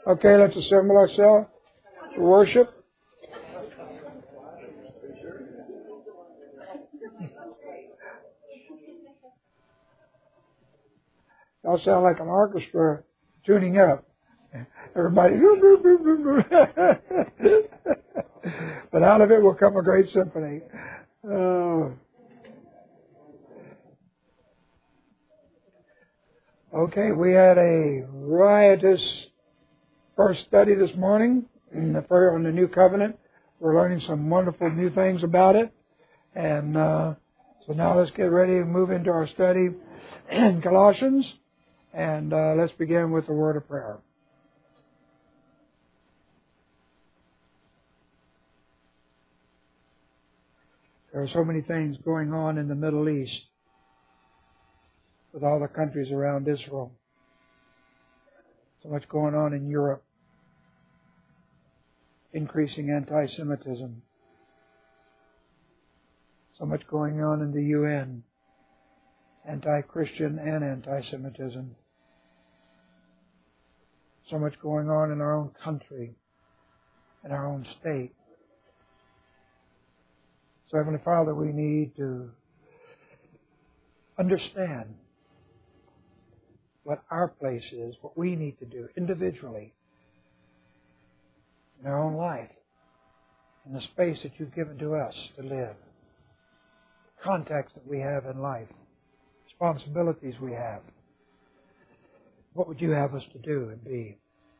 Okay, let's assemble ourselves to worship. Y'all sound like an orchestra tuning up. Everybody, but out of it will come a great symphony. Okay, we had a riotous first study this morning on the New Covenant. We're learning some wonderful new things about it. And so now let's get ready to move into our study in Colossians. And let's begin with a word of prayer. There are so many things going on in the Middle East with all the countries around Israel. So much going on in Europe. Increasing anti-Semitism. So much going on in the UN. Anti-Christian and anti-Semitism. So much going on in our own country, in our own state. So, Heavenly Father, we need to understand what our place is, what we need to do individually in our own life, in the space that You've given to us to live, the context that we have in life, responsibilities we have. What would You have us to do and be?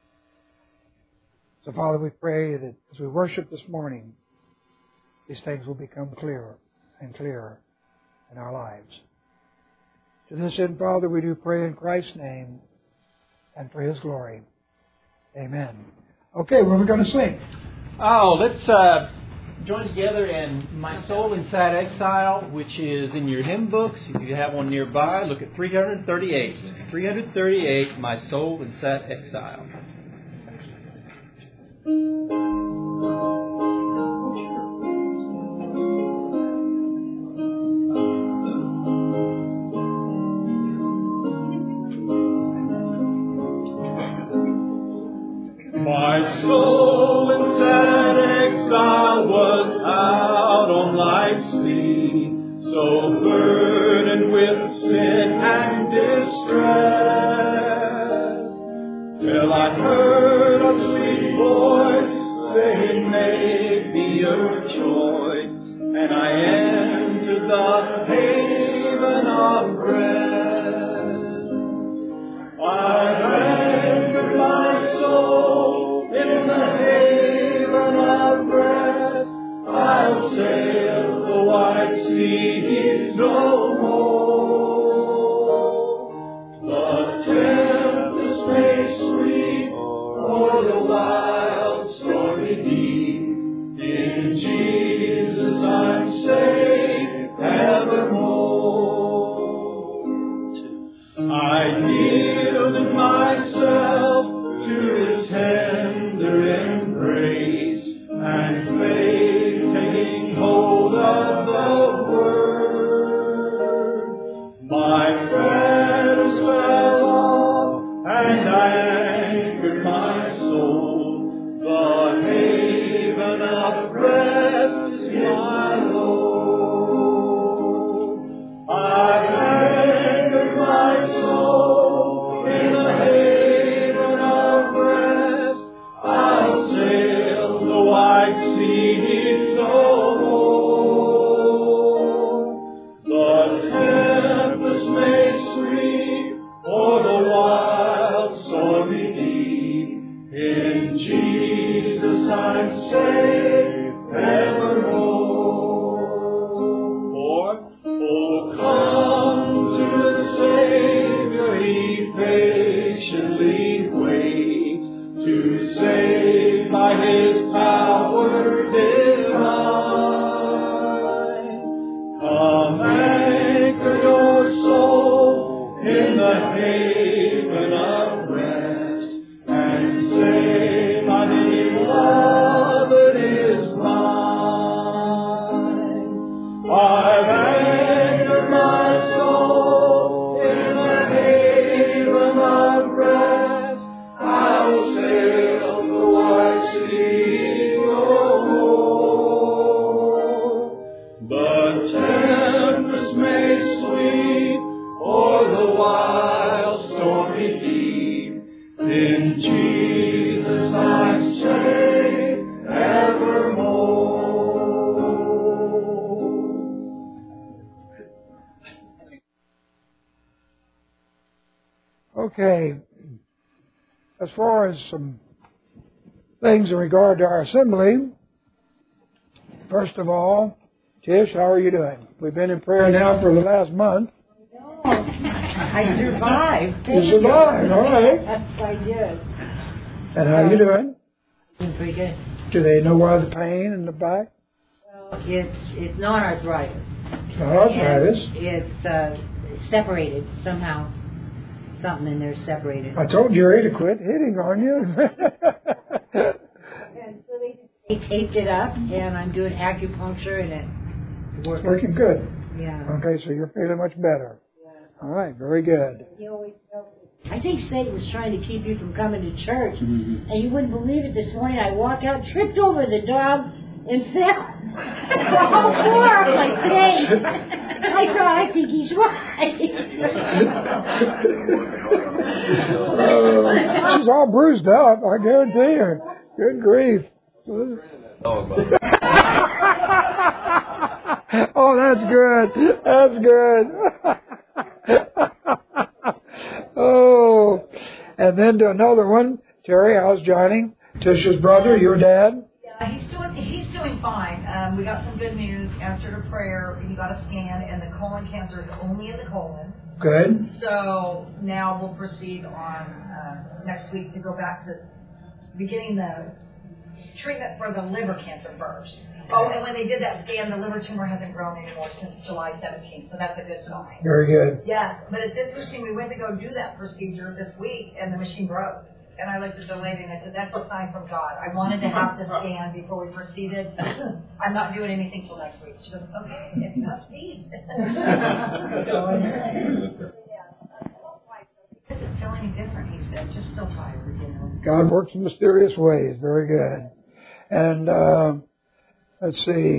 So, Father, we pray that as we worship this morning, these things will become clearer and clearer in our lives. To this end, Father, we do pray in Christ's name and for His glory. Amen. Okay, what are we going to sing? Oh, let's join together in My Soul in Sad Exile, which is in your hymn books. If you have one nearby, look at 338. 338, My Soul in Sad Exile. My soul in sad exile was out on life's sea, so burdened with sin and distress, till I heard a sweet voice saying, make me your choice, and I entered the haven of rest. I anchored my soul in the haven of rest. I'll sail the wide seas no more. The tempest may sweep o'er the wild stormy deep. In Jesus I'm safe evermore. I yielded myself to His tender embrace, and faith taking hold of the Word, my fetters fell off, and I anchored my soul. The haven of rest is my Lord. I anchored my soul in the haven of rest. I'll sail the wide seas no more. The tempest may sweep o'er the wild stormy deep. In Jesus I'm safe evermore. Oh, come to the Savior, He patiently waits to save by His power divine. Come anchor your soul in the haven of rest, and say, my beloved is mine. I've anchored my soul in the haven of rest. I'll sail Jesus I say evermore. Okay, as far as some things in regard to our assembly, first of all, Tish, how are you doing? We've been in prayer now for the last month. I survived. You survived, all right. Yes, I did. And how are you doing? Doing pretty good. Do they know why the pain in the back? Well, it's not arthritis. It's not arthritis. It's separated somehow. Something in there separated. I told Jerry to quit hitting on you. And so they taped it up, and I'm doing acupuncture, and it's working. Working good. Yeah. Okay, so you're feeling much better. Yeah. All right, very good. He always tells me, I think Satan's trying to keep you from coming to church. Mm-hmm. And you wouldn't believe it. This morning I walked out, tripped over the dog, and fell. The whole floor of my face. I thought, I think he's right. She's all bruised up, I guarantee you. Good grief. Oh, that's good. That's good. Oh, and then to another one. Terry, how's Johnny? Tisha's brother, your dad? Yeah, he's doing fine. We got some good news. After the prayer, he got a scan, and the colon cancer is only in the colon. Good. So now we'll proceed on next week to go back to beginning the treatment for the liver cancer first. Oh, and when they did that scan, the liver tumor hasn't grown anymore since July 17th, so that's a good sign. Very good. Yes, but it's interesting. We went to go do that procedure this week, and the machine broke. And I looked at the lady and I said, that's a sign from God. I wanted to have the scan before we proceeded. I'm not doing anything till next week. She goes, okay, it must be. Does it feel any different? He said, just still tired, you know. God works in mysterious ways. Very good. And let's see.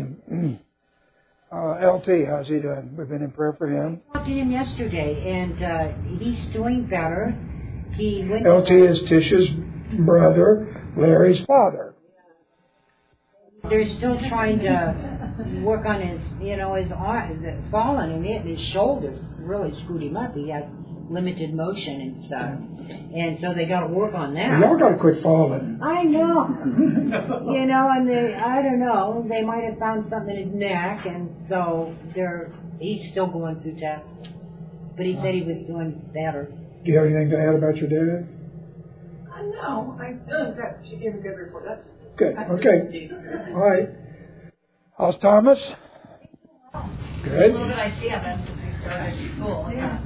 LT, how's he doing? We've been in prayer for him. I talked to him yesterday, and he's doing better. He went LT is Tisha's brother, Larry's father. They're still trying to work on his arm, fallen, and his shoulders really screwed him up. He had limited motion and stuff. And so they got to work on that. Y'all got to quit falling. I know. And I don't know, they might have found something in his neck, and so he's still going through tests. But he said he was doing better. Do you have anything to add about your dad? No, she gave a good report. That's good. Okay. All right. How's Thomas? Good. A little bit I see of him since he started school. Yeah.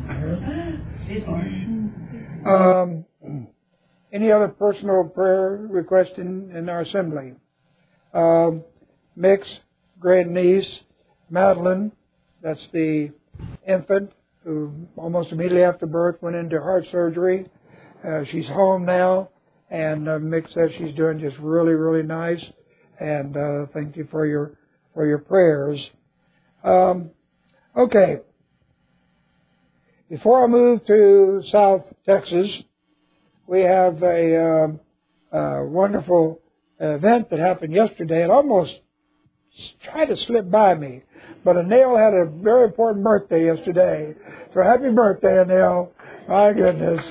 Any other personal prayer requests in our assembly? Mick's grandniece, Madeline, that's the infant who almost immediately after birth went into heart surgery. She's home now, and Mick says she's doing just really, really nice. And thank you for your prayers. Okay. Before I move to South Texas, we have a wonderful event that happened yesterday. It almost tried to slip by me. But Anil had a very important birthday yesterday. So happy birthday, Anil. My goodness.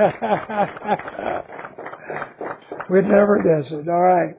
We'd never guess it. All right.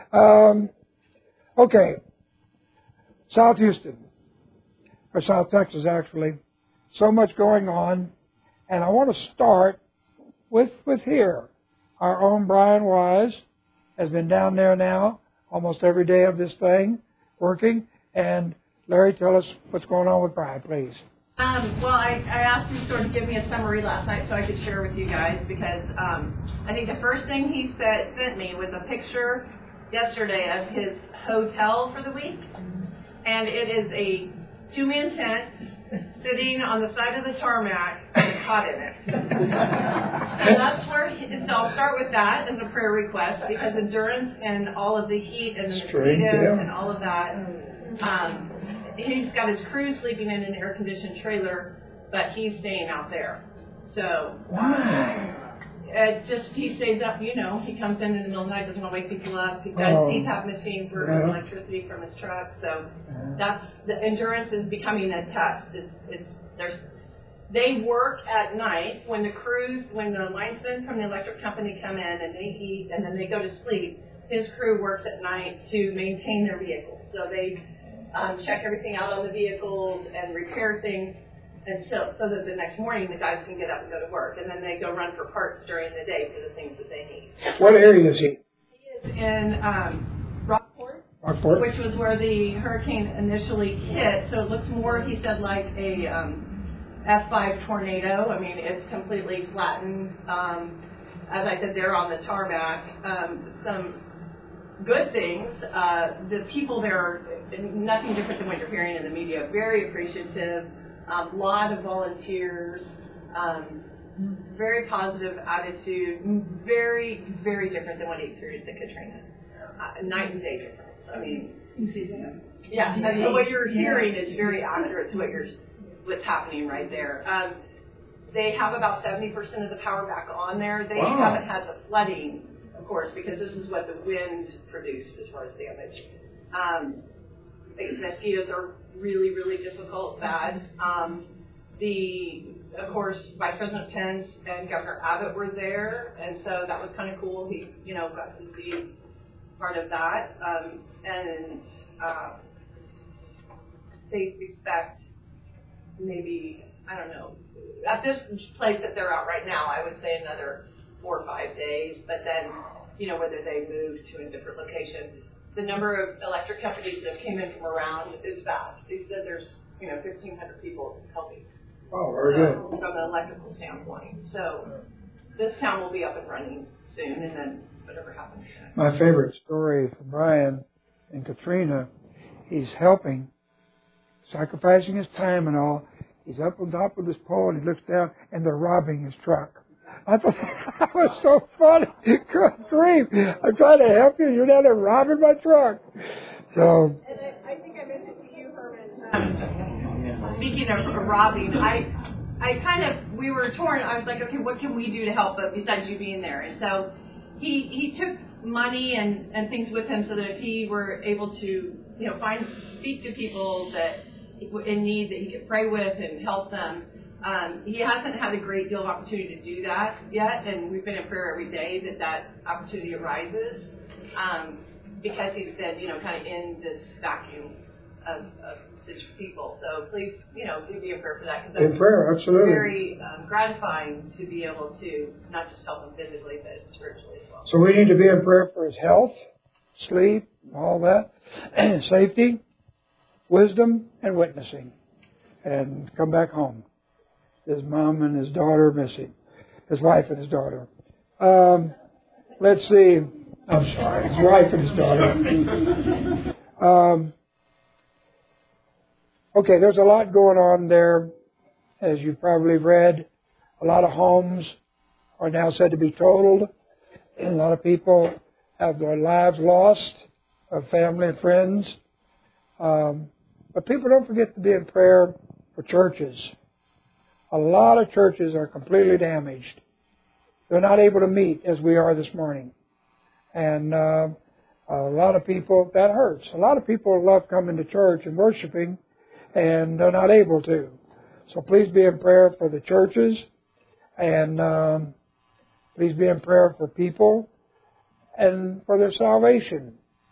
Okay. South Houston. Or South Texas, actually. So much going on. And I want to start with here. Our own Brian Wise has been down there now almost every day of this thing, working. And Larry, tell us what's going on with Brian, please. Well, I asked him to sort of give me a summary last night so I could share with you guys because I think the first thing he sent me was a picture yesterday of his hotel for the week. And it is a 2-man tent sitting on the side of the tarmac with a cot in it. So that's where, so I'll start with that as a prayer request because endurance and all of the heat and the mosquitoes and all of that. He's got his crew sleeping in an air-conditioned trailer, but he's staying out there. So he stays up, you know, he comes in the middle of the night, doesn't want to wake people up. He's got a CPAP machine for electricity from his truck. So the endurance is becoming a test. They work at night when the linesmen from the electric company come in and they eat and then they go to sleep. His crew works at night to maintain their vehicles. So they check everything out on the vehicles and repair things, and so that the next morning the guys can get up and go to work. And then they go run for parts during the day for the things that they need. What area is he? He is in Rockport, which was where the hurricane initially hit. So it looks more, he said, like a F5 tornado. I mean, it's completely flattened. As I said, they're on the tarmac. Some good things. The people there are nothing different than what you're hearing in the media. Very appreciative. A lot of volunteers. Very positive attitude. Very, very different than what he experienced at Katrina. Night and day difference. I mean, you see them. Yeah. And so what you're hearing is very accurate to what's happening right there. They have about 70% of the power back on there. They haven't had the flooding, of course, because this is what the wind produced as far as damage. The mosquitoes are really, really difficult, bad. Of course, Vice President Pence and Governor Abbott were there, and so that was kind of cool. He, got to see part of that. They expect maybe, I don't know, at this place that they're at right now, I would say another 4 or 5 days, but then, whether they move to a different location. The number of electric companies that came in from around is vast. He said there's, 1,500 people helping. Oh, very good. From an electrical standpoint. So this town will be up and running soon, and then whatever happens next. My favorite story from Brian and Katrina, he's helping, sacrificing his time and all. He's up on top of his pole and he looks down and they're robbing his truck. I thought that was so funny. Good grief. I'm trying to help you. You're down there robbing my truck. So. And I think I mentioned to you, Herman, speaking of robbing, we were torn. I was like, okay, what can we do to help besides you being there? And so he took money and things with him so that if he were able to, speak to people that in need that he could pray with and help them. He hasn't had a great deal of opportunity to do that yet, and we've been in prayer every day that opportunity arises because he's been, kind of in this vacuum of people. So please, do be in prayer for that. In prayer, absolutely. Very gratifying to be able to not just help him physically, but spiritually as well. So we need to be in prayer for his health, sleep, all that, and safety, wisdom, and witnessing, and come back home. His mom and his daughter miss him. His wife and his daughter. Let's see. I'm sorry. His wife and his daughter. Okay, there's a lot going on there, as you've probably read. A lot of homes are now said to be totaled. And a lot of people have their lives lost, of family and friends. But people don't forget to be in prayer for churches. A lot of churches are completely damaged. They're not able to meet as we are this morning. And a lot of people, that hurts. A lot of people love coming to church and worshiping, and they're not able to. So please be in prayer for the churches, and please be in prayer for people and for their salvation.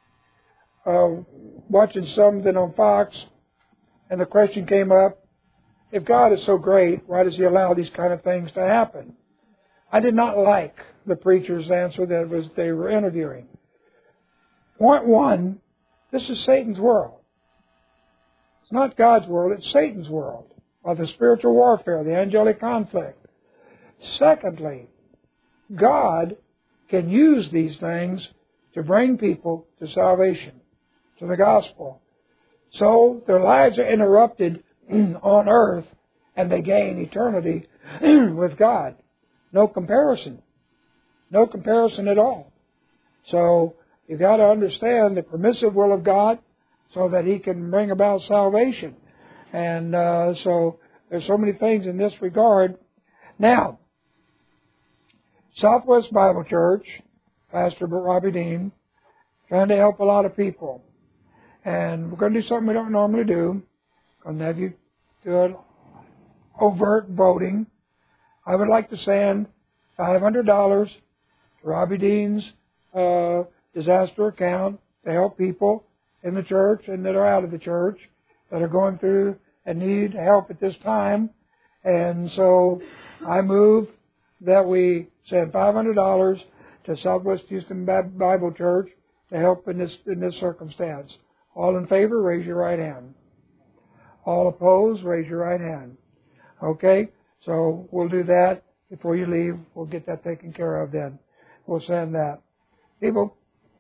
Watching something on Fox, and the question came up, if God is so great, why does He allow these kind of things to happen? I did not like the preacher's answer that they were interviewing. Point one, this is Satan's world. It's not God's world, it's Satan's world, of the spiritual warfare, the angelic conflict. Secondly, God can use these things to bring people to salvation, to the gospel. So their lives are interrupted on earth, and they gain eternity with God. No comparison. No comparison at all. So you've got to understand the permissive will of God so that He can bring about salvation. And so there's so many things in this regard. Now, Southwest Bible Church, Pastor Robbie Dean, trying to help a lot of people. And we're going to do something we don't normally do. I'm going to have you do an overt voting. I would like to send $500 to Robbie Dean's disaster account to help people in the church and that are out of the church that are going through and need help at this time. And so I move that we send $500 to Southwest Houston Bible Church to help in this circumstance. All in favor, raise your right hand. All opposed, raise your right hand. Okay? So we'll do that before you leave. We'll get that taken care of then. We'll send that. People,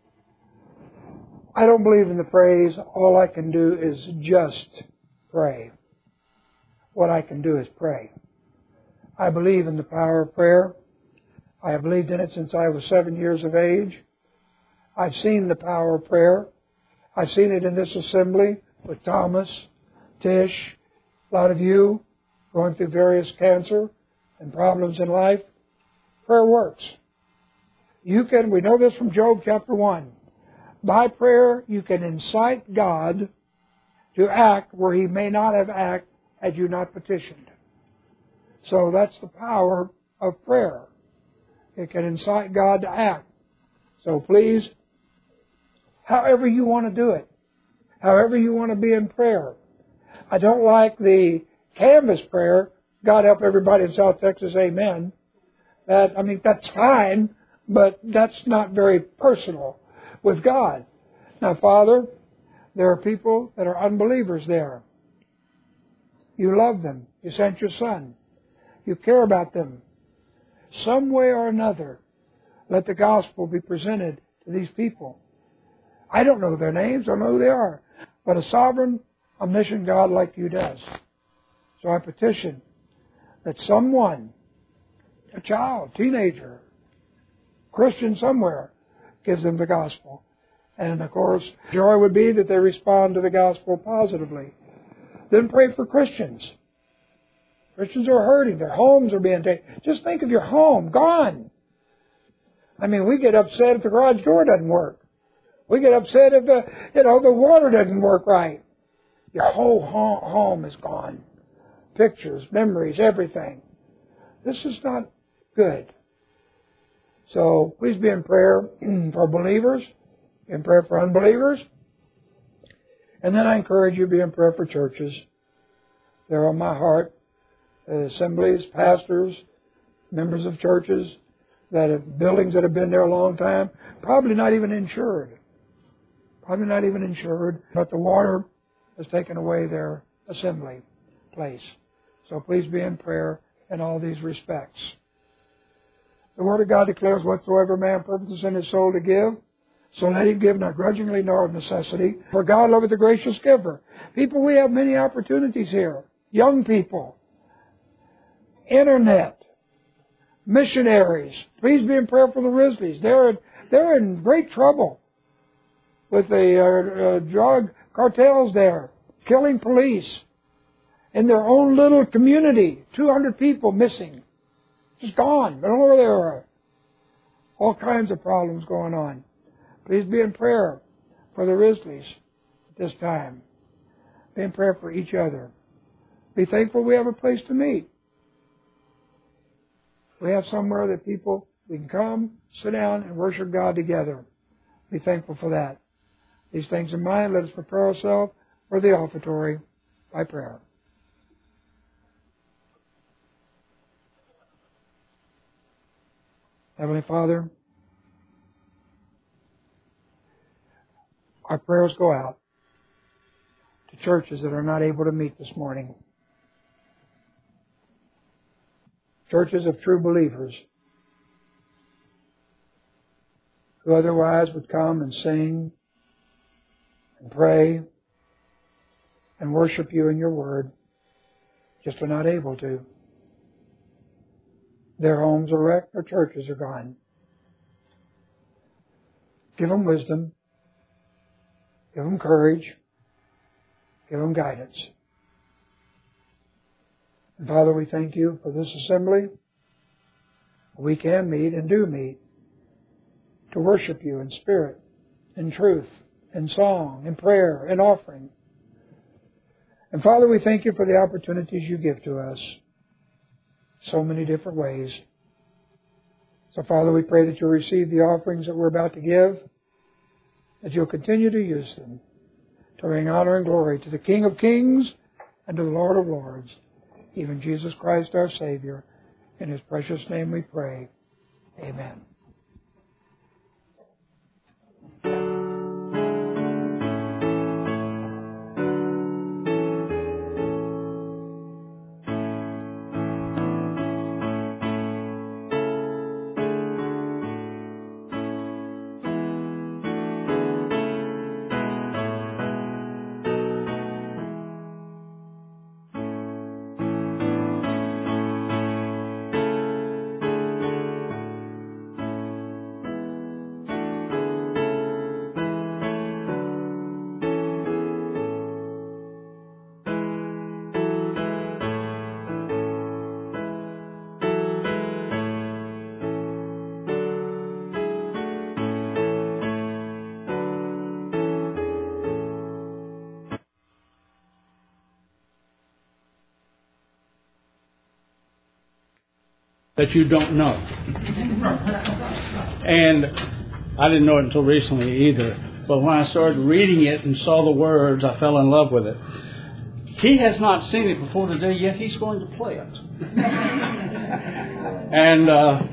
I don't believe in the phrase, all I can do is just pray. What I can do is pray. I believe in the power of prayer. I have believed in it since I was 7 years of age. I've seen the power of prayer. I've seen it in this assembly with Thomas, Tish, a lot of you going through various cancer and problems in life. Prayer works. We know this from Job chapter 1. By prayer, you can incite God to act where He may not have acted had you not petitioned. So that's the power of prayer. It can incite God to act. So please, however you want to do it, however you want to be in prayer. I don't like the canvas prayer, God help everybody in South Texas, amen. That's fine, but that's not very personal with God. Now, Father, there are people that are unbelievers there. You love them. You sent your Son. You care about them. Some way or another, let the gospel be presented to these people. I don't know their names. I don't know who they are. But a sovereign, omniscient God like you does. So I petition that someone, a child, teenager, Christian somewhere, gives them the gospel. And of course, joy would be that they respond to the gospel positively. Then pray for Christians. Christians are hurting. Their homes are being taken. Just think of your home, gone. We get upset if the garage door doesn't work. We get upset if the water doesn't work right. Your whole home is gone. Pictures, memories, everything. This is not good. So please be in prayer for believers, in prayer for unbelievers. And then I encourage you to be in prayer for churches. They're on my heart. Assemblies, pastors, members of churches, that have buildings that have been there a long time, probably not even insured. But the water has taken away their assembly place. So please be in prayer in all these respects. The Word of God declares, whatsoever man purposes in his soul to give, so let him give, not grudgingly nor of necessity, for God loveth the gracious giver. People, we have many opportunities here. Young people, internet, missionaries. Please be in prayer for the Risleys. They're in great trouble with the drug cartels there, killing police in their own little community. 200 people missing, just gone. I don't know where they are. All kinds of problems going on. Please be in prayer for the Risleys at this time. Be in prayer for each other. Be thankful we have a place to meet. We have somewhere that we can come, sit down, and worship God together. Be thankful for that. These things in mind, let us prepare ourselves for the offertory by prayer. Heavenly Father, our prayers go out to churches that are not able to meet this morning. Churches of true believers who otherwise would come and sing and pray and worship you in your word, just are not able to. Their homes are wrecked, their churches are gone. Give them wisdom. Give them courage. Give them guidance. And Father, we thank you for this assembly. we can meet and do meet to worship you in spirit, in truth, in song, in prayer, in offering. And Father, we thank you for the opportunities you give to us. So many different ways. So Father, we pray that you'll receive the offerings that we're about to give, that you'll continue to use them to bring honor and glory to the King of Kings and to the Lord of Lords, even Jesus Christ our Savior. In His precious name we pray. Amen. That you don't know. And I didn't know it until recently either. But when I started reading it and saw the words, I fell in love with it. He has not seen it before today, yet he's going to play it. And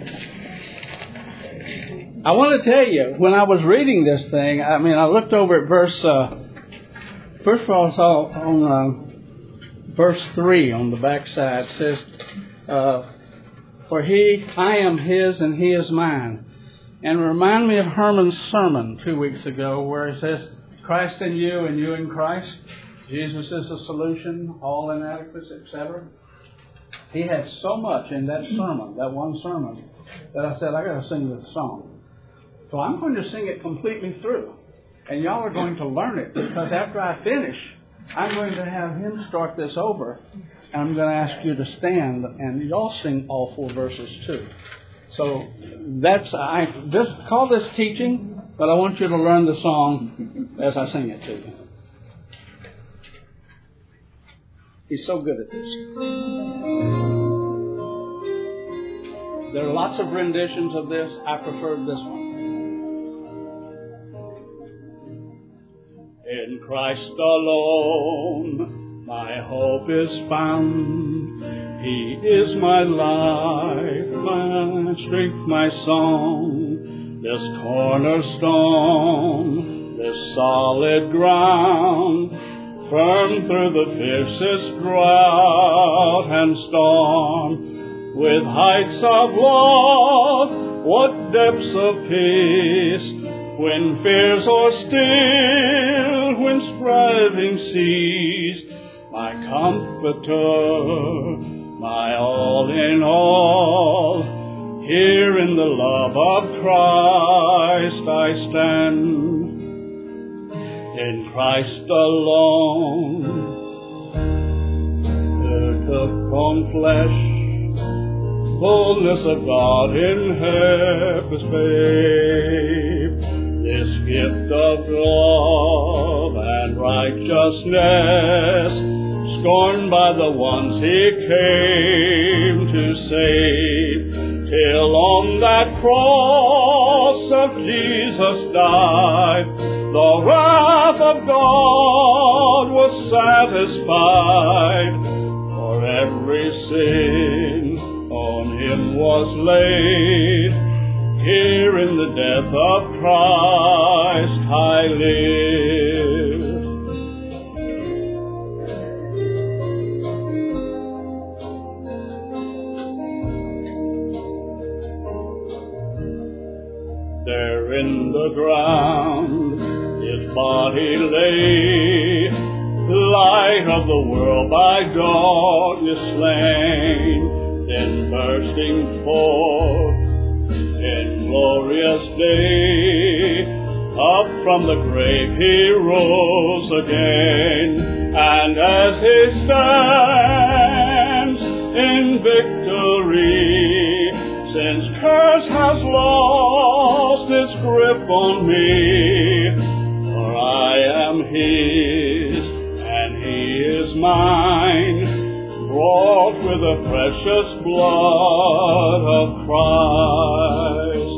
I want to tell you, when I was reading this thing, I looked over at verse, first of all, I saw on verse 3 on the back side, it says, for I am his and he is mine. And it reminded me of Herman's sermon 2 weeks ago where he says, Christ in you and you in Christ. Jesus is the solution, all inadequacies, etc. He had so much in that sermon, that one sermon, that I said, I got to sing this song. So I'm going to sing it completely through. And y'all are going to learn it because after I finish, I'm going to have him start this over. And I'm going to ask you to stand, and y'all sing all 4 verses too. So I just call this teaching, but I want you to learn the song as I sing it to you. He's so good at this. There are lots of renditions of this. I preferred this one. In Christ alone my hope is found. He is my life, my strength, my song. This cornerstone, this solid ground, firm through the fiercest drought and storm. With heights of love, what depths of peace, when fears are still, when striving cease. My comforter, my all in all, here in the love of Christ I stand. In Christ alone, who took on flesh, fullness of God in heaven's babe. This gift of love and righteousness, scorned by the ones he came to save, till on that cross of Jesus died, the wrath of God was satisfied. For every sin on him was laid, here in the death of Christ I live. There in the ground his body lay, light of the world by darkness slain, then bursting forth in glorious day, up from the grave he rose again, and as he stands in victory, since curse has lost its grip on me. For I am His, and He is mine, bought with the precious blood of Christ.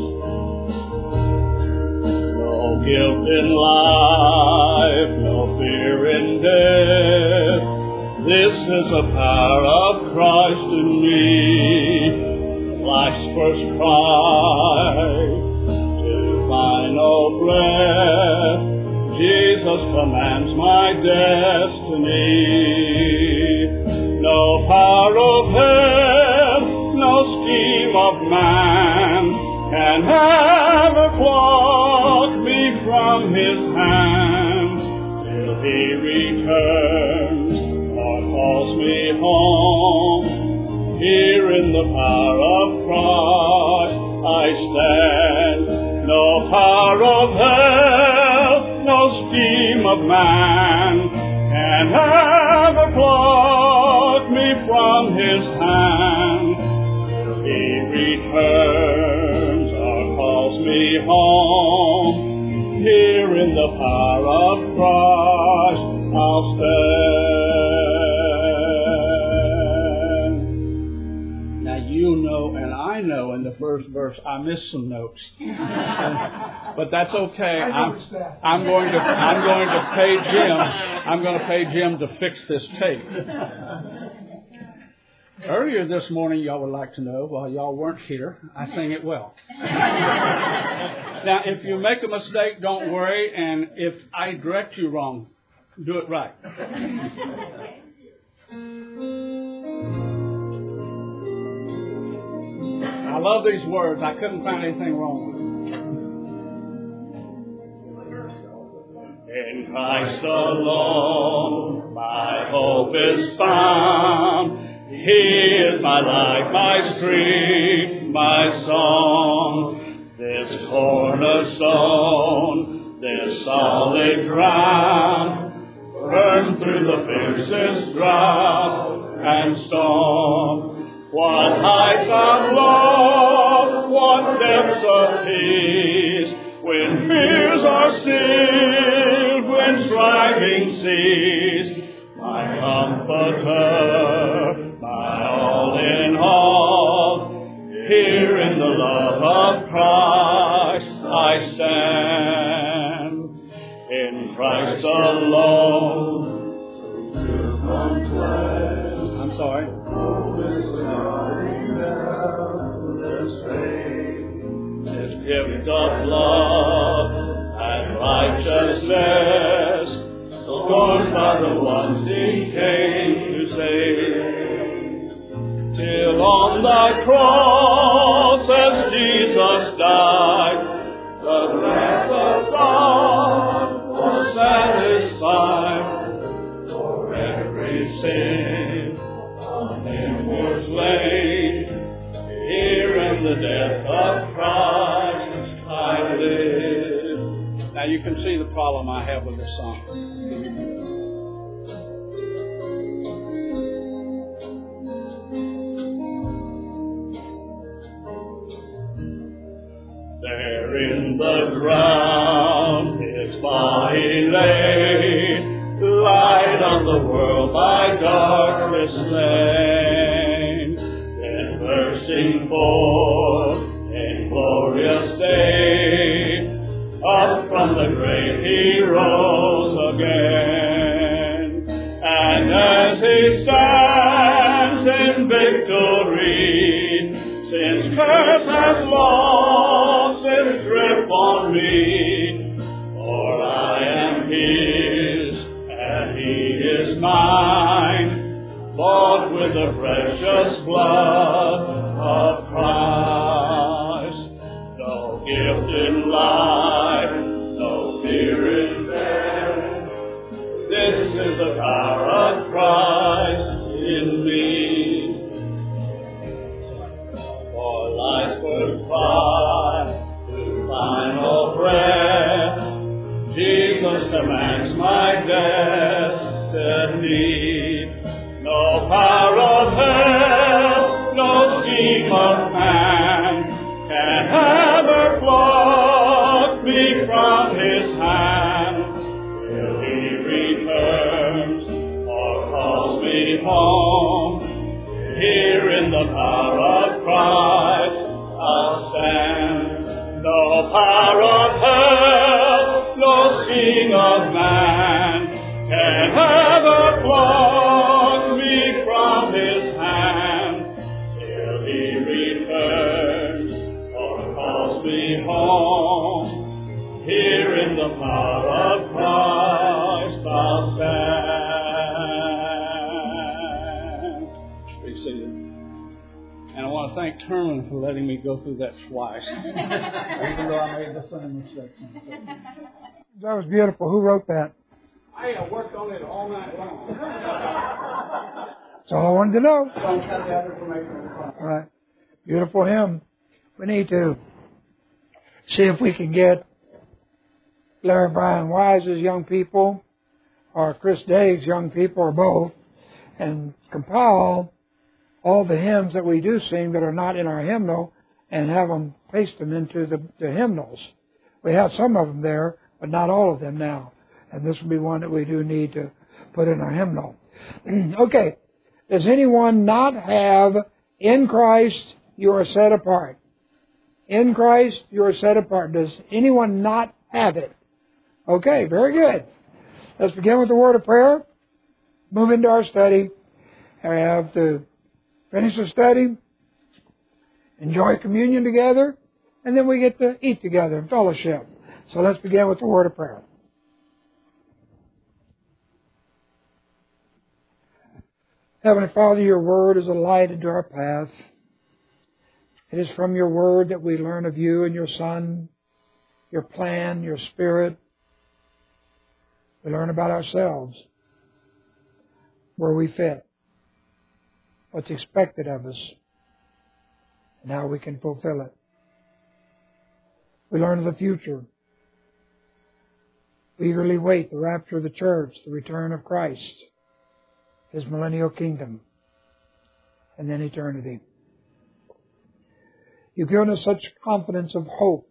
No guilt in life, no fear in death. This is the power of Christ in me. Life's first cry, till final breath, Jesus commands my destiny. No power of hell, no scheme of man can ever pluck me from His hands till He returns or calls me home. Here in the power of Christ I stand. No power of hell, no scheme of man can ever pluck me from His hands till He returns or calls me home. Here in the power of Christ I'll stand. Now you know, and I know in the first verse I missed some notes, but that's okay. I'm going to pay Jim. I'm going to pay Jim to fix this tape. Earlier this morning, y'all would like to know, while y'all weren't here, I sang it well. Now, if you make a mistake, don't worry, and if I direct you wrong, do it right. I love these words. I couldn't find anything wrong with them. In Christ alone, my hope is found. He is my life, my strength, my song. This cornerstone, this solid ground, firm through the fiercest drought and storm. What heights of love, what depths of peace, when fears are stilled, when striving cease. My comforter, my all in all, here in the love of Christ I stand. In Christ alone, I'm sorry. His gift of love and righteousness, scorned by the ones He came to save. Till on the cross as Jesus died, the wrath of God was satisfied. For every sin on Him was laid. Here in the death of Christ I live. Now you can see the problem I have with this song. There in the ground His body lay, light on the world by darkness slain. Then bursting forth in glorious day, up from the grave He rose again. And as He stands in victory, since curse has lost its grip on me, for I am His, and He is mine, bought with the precious blood of Christ. No guilt in life, no fear in death. This is the power of Christ in me. For life will fly to final breath. Jesus demands my destiny. No power of hell, no scheme of man me home. Here in the power of Christ I'll stand. Be seated. And I want to thank Herman for letting me go through that twice, even though I made the same mistake. That was beautiful. Who wrote that? I worked on it all night long. That's all I wanted to know. Don't cut that information. All right. Beautiful hymn. We need to see if we can get Larry Brian Wise's young people or Chris Daig's young people or both and compile all the hymns that we do sing that are not in our hymnal and have them paste them into the hymnals. We have some of them there, but not all of them now. And this will be one that we do need to put in our hymnal. Okay. Does anyone not have in Christ you are set apart? In Christ you are set apart. Does anyone not have it? Okay, very good. Let's begin with the word of prayer. Move into our study. We have to finish the study, enjoy communion together, and then we get to eat together in fellowship. So let's begin with the word of prayer. Heavenly Father, your word is a light into our path. It is from your word that we learn of you and your Son, your plan, your Spirit. We learn about ourselves, where we fit, what's expected of us, and how we can fulfill it. We learn of the future. We eagerly wait the rapture of the church, the return of Christ, His millennial kingdom, and then eternity. You've given us such confidence of hope.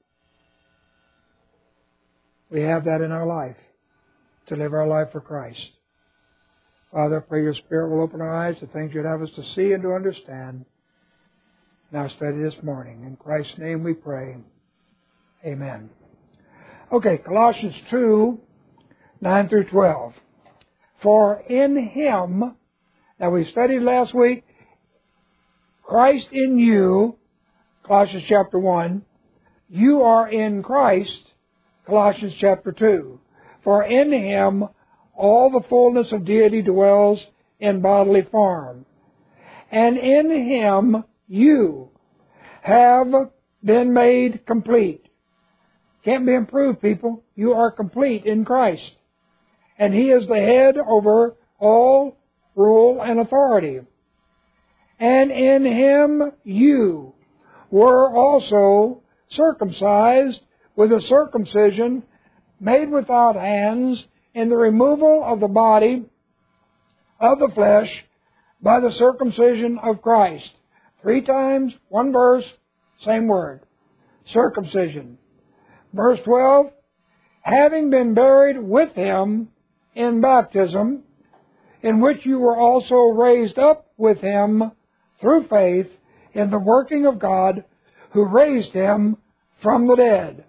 We have that in our life, to live our life for Christ. Father, I pray your Spirit will open our eyes to things you'd have us to see and to understand in our study this morning. In Christ's name we pray. Amen. Okay, Colossians 2, 9 through 12. For in Him, now we studied last week, Christ in you, Colossians chapter 1. You are in Christ, Colossians chapter 2. For in Him all the fullness of deity dwells in bodily form. And in Him you have been made complete. Can't be improved, people. You are complete in Christ. And He is the head over all rule and authority. And in Him you were also circumcised with a circumcision made without hands in the removal of the body of the flesh by the circumcision of Christ. 3 times, 1 verse, same word. Circumcision. Verse 12, having been buried with Him in baptism, in which you were also raised up with Him through faith in the working of God who raised Him from the dead.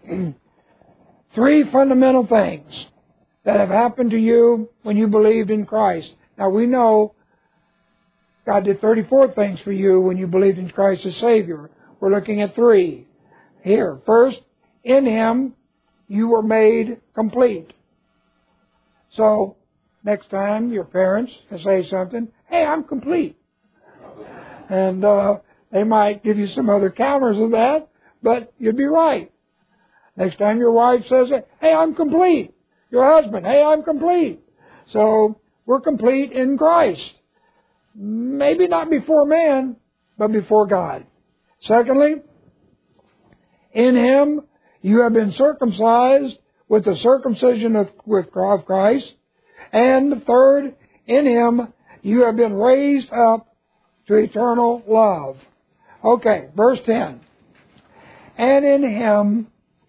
3 fundamental things that have happened to you when you believed in Christ. Now we know God did 34 things for you when you believed in Christ as Savior. We're looking at 3 here. First, in Him you were made complete. So, next time your parents say something, hey, I'm complete. And they might give you some other counters of that, but you'd be right. Next time your wife says, hey, I'm complete. Your husband, hey, I'm complete. So, we're complete in Christ. Maybe not before man, but before God. Secondly, in Him you have been circumcised with the circumcision of Christ. And third, in Him you have been raised up to eternal love. Okay, verse 10. And in Him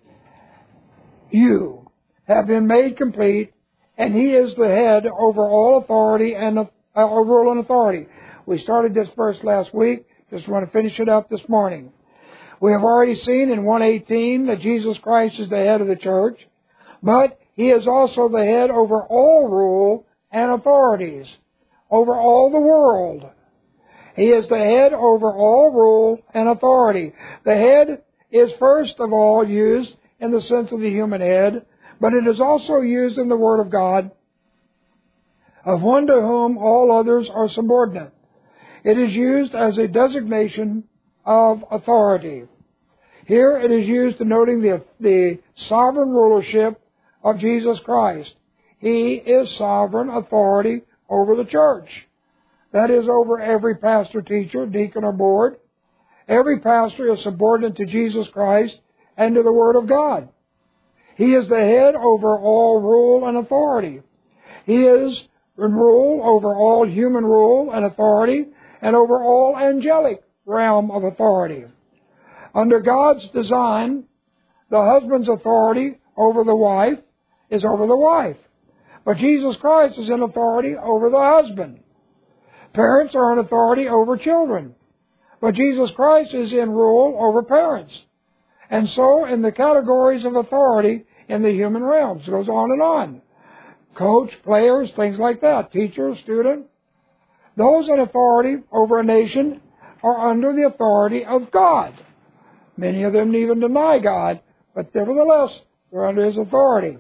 you have been made complete, and He is the head over all authority and rule and authority. We started this verse last week. Just want to finish it up this morning. We have already seen in 1:18 that Jesus Christ is the head of the church, but He is also the head over all rule and authorities, over all the world. He is the head over all rule and authority. The head is first of all used in the sense of the human head, but it is also used in the Word of God, of one to whom all others are subordinate. It is used as a designation of authority. Here it is used denoting the sovereign rulership of Jesus Christ. He is sovereign authority over the church. That is, over every pastor, teacher, deacon, or board. Every pastor is subordinate to Jesus Christ and to the Word of God. He is the head over all rule and authority. He is in rule over all human rule and authority and over all angelic realm of authority. Under God's design, the husband's authority over the wife is over the wife. But Jesus Christ is in authority over the husband. Parents are in authority over children. But Jesus Christ is in rule over parents. And so in the categories of authority in the human realms. It goes on and on. Coach, players, things like that. Teacher, student. Those in authority over a nation are under the authority of God. Many of them even deny God, but nevertheless, they're under His authority.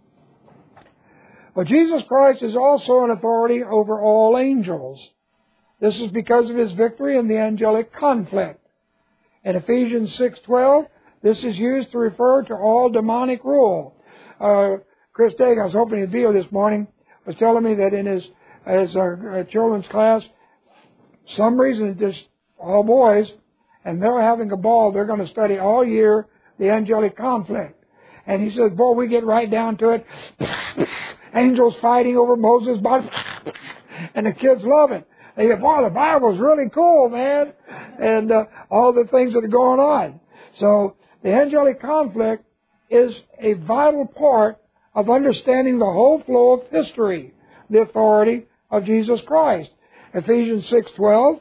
But Jesus Christ is also in authority over all angels. This is because of His victory in the angelic conflict. In Ephesians 6:12, this is used to refer to all demonic rule. Chris Dagg, I was hoping he'd be here this morning, was telling me that in his children's class, some reason it's just all boys, and they're having a ball. They're going to study all year the angelic conflict. And he says, boy, we get right down to it. Angels fighting over Moses' body. And the kids love it. They go, boy, the Bible's really cool, man. And all the things that are going on. So the angelic conflict is a vital part of understanding the whole flow of history, the authority of Jesus Christ. Ephesians 6:12.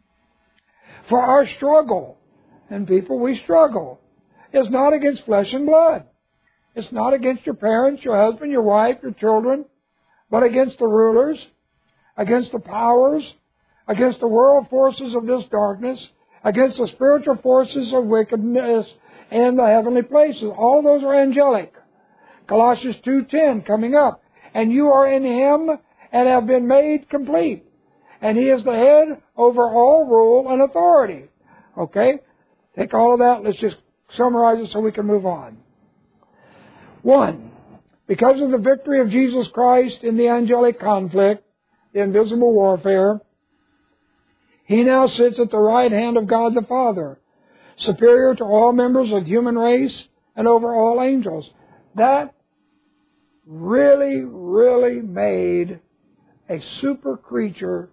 For our struggle, and people, we struggle, is not against flesh and blood. It's not against your parents, your husband, your wife, your children, but against the rulers, against the powers, against the world forces of this darkness, against the spiritual forces of wickedness in the heavenly places. All those are angelic. Colossians 2:10 coming up. And you are in Him and have been made complete. And He is the head over all rule and authority. Okay? Take all of that. Let's just summarize it so we can move on. 1. Because of the victory of Jesus Christ in the angelic conflict, the invisible warfare, He now sits at the right hand of God the Father, superior to all members of the human race and over all angels. That really, really made a super creature,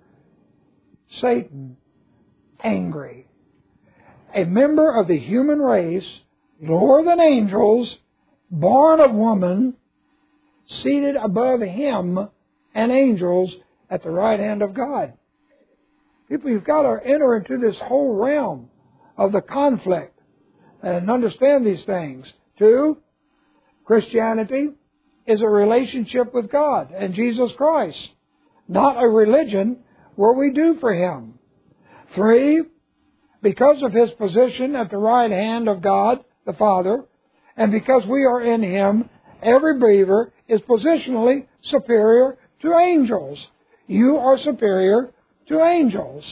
Satan, angry. A member of the human race, lower than angels, born of woman, seated above him and angels at the right hand of God. People, you've got to enter into this whole realm of the conflict and understand these things. 2, Christianity is a relationship with God and Jesus Christ, not a religion where we do for Him. 3, because of His position at the right hand of God, the Father, and because we are in Him, every believer is positionally superior to angels. You are superior to angels.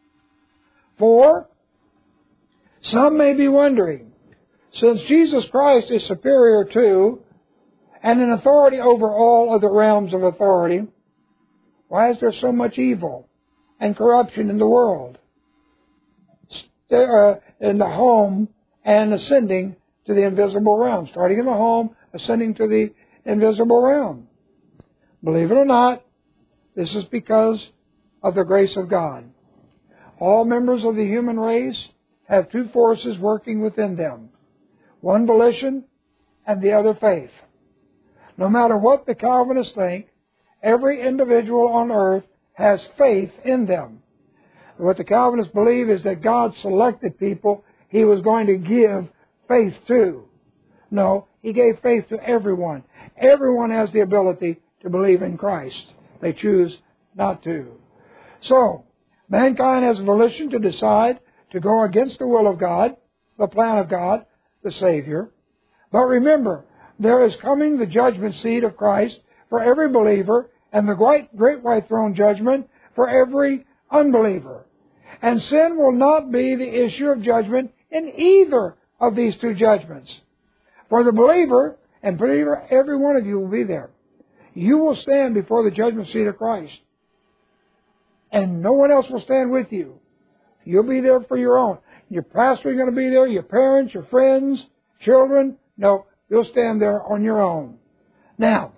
4, some may be wondering, since Jesus Christ is superior to and in authority over all other realms of authority, why is there so much evil and corruption in the world, in the home, and ascending to the invisible realm? Starting in the home, ascending to the invisible realm. Believe it or not, this is because of the grace of God. All members of the human race have 2 forces working within them. One volition and the other faith. No matter what the Calvinists think, every individual on earth has faith in them. What the Calvinists believe is that God selected people He was going to give faith to. No, He gave faith to everyone. Everyone has the ability to believe in Christ. They choose not to. So, mankind has a volition to decide to go against the will of God, the plan of God, the Savior. But remember, there is coming the judgment seat of Christ for every believer and the great white throne judgment for every unbeliever. And sin will not be the issue of judgment in either of these two judgments. For the believer, and believer, every one of you will be there. You will stand before the judgment seat of Christ. And no one else will stand with you. You'll be there for your own. Your pastor is going to be there, your parents, your friends, children. No, you'll stand there on your own. Now,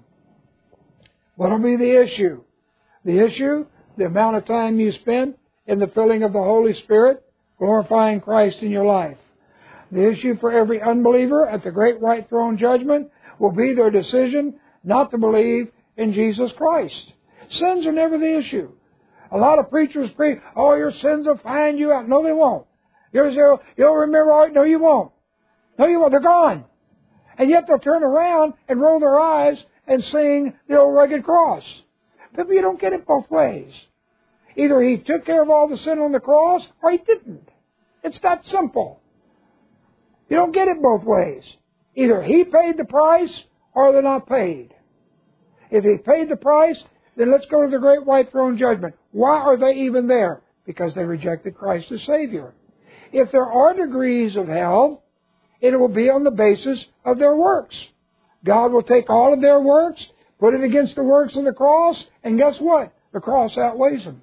what will be the issue? The issue, the amount of time you spend in the filling of the Holy Spirit, glorifying Christ in your life. The issue for every unbeliever at the great white throne judgment will be their decision not to believe in Jesus Christ. Sins are never the issue. A lot of preachers preach, oh, your sins will find you out. No, they won't. You'll remember all right. No, you won't. No, you won't. They're gone. And yet they'll turn around and roll their eyes and sing the old rugged cross. But you don't get it both ways. Either He took care of all the sin on the cross, or He didn't. It's that simple. You don't get it both ways. Either He paid the price, or they're not paid. If He paid the price, then let's go to the great white throne judgment. Why are they even there? Because they rejected Christ as Savior. If there are degrees of hell, it will be on the basis of their works. God will take all of their works, put it against the works of the cross, and guess what? The cross outweighs them.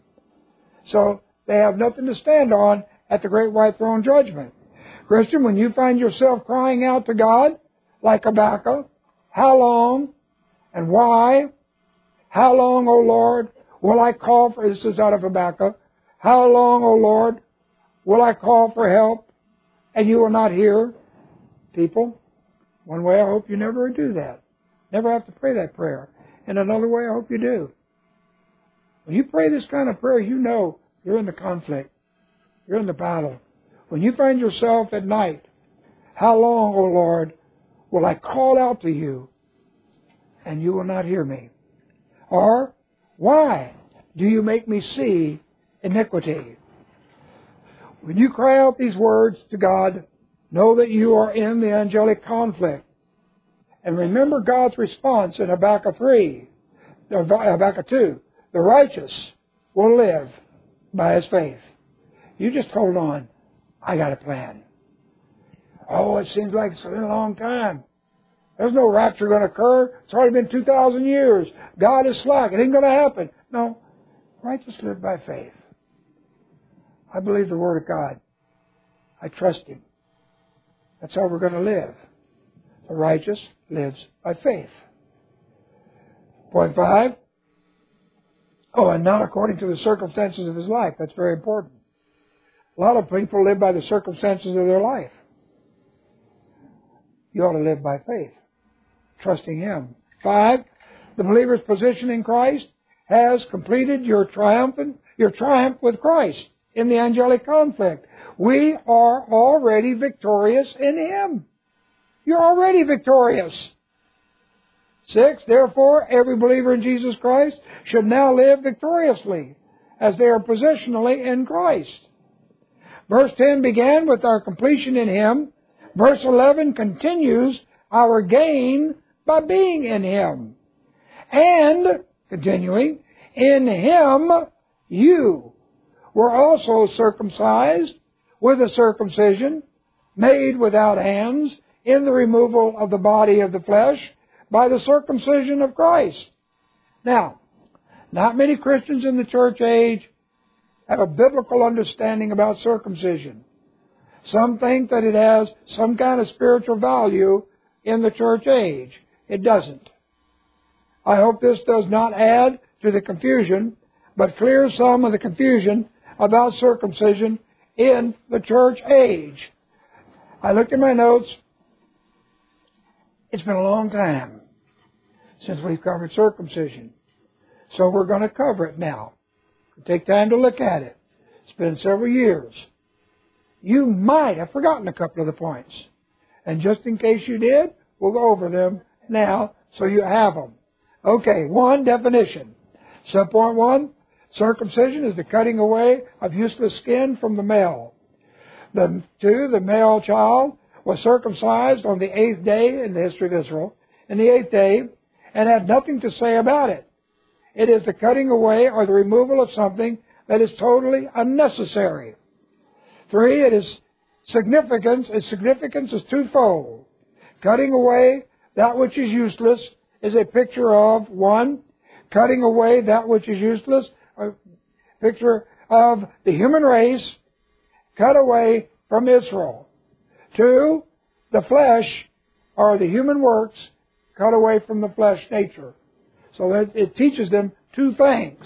So they have nothing to stand on at the great white throne judgment. Christian, when you find yourself crying out to God, like Habakkuk, how long and why? How long, O Lord, will I call for... This is out of Habakkuk. How long, O Lord, will I call for help, and you will not hear? People, one way I hope you never do that. Never have to pray that prayer. And another way I hope you do. When you pray this kind of prayer, you know you're in the conflict. You're in the battle. When you find yourself at night, how long, O Lord, will I call out to you, and you will not hear me? Or, why do you make me see iniquity? When you cry out these words to God, know that you are in the angelic conflict. And remember God's response in Habakkuk 2. The righteous will live by his faith. You just hold on. I got a plan. Oh, it seems like it's been a long time. There's no rapture going to occur. It's already been 2,000 years. God is slack. It ain't going to happen. No. Righteous live by faith. I believe the Word of God. I trust Him. That's how we're going to live. The righteous lives by faith. Point 5. Oh, and not according to the circumstances of his life. That's very important. A lot of people live by the circumstances of their life. You ought to live by faith, trusting Him. 5. The believer's position in Christ has completed your triumph with Christ in the angelic conflict. We are already victorious in Him. You're already victorious. 6. Therefore, every believer in Jesus Christ should now live victoriously as they are positionally in Christ. Verse 10 began with our completion in Him. Verse 11 continues our gain by being in Him. And, continuing, in Him you were also circumcised with a circumcision made without hands in the removal of the body of the flesh by the circumcision of Christ. Now, not many Christians in the church age have a biblical understanding about circumcision. Some think that it has some kind of spiritual value in the church age. It doesn't. I hope this does not add to the confusion, but clear some of the confusion about circumcision in the church age. I looked at my notes. It's been a long time since we've covered circumcision. So we're going to cover it now. Take time to look at it. It's been several years. You might have forgotten a couple of the points. And just in case you did, we'll go over them now so you have them. Okay, 1, definition. Subpoint 1, circumcision is the cutting away of useless skin from the male. 2, the male child was circumcised on the 8th day in the history of Israel, in the 8th day, and had nothing to say about it. It is the cutting away or the removal of something that is totally unnecessary. 3, its significance is twofold. Cutting away that which is useless is a picture of, 1, cutting away that which is useless, a picture of the human race cut away from Israel. 2, the flesh, or the human works, cut away from the flesh nature. So that it teaches them two things.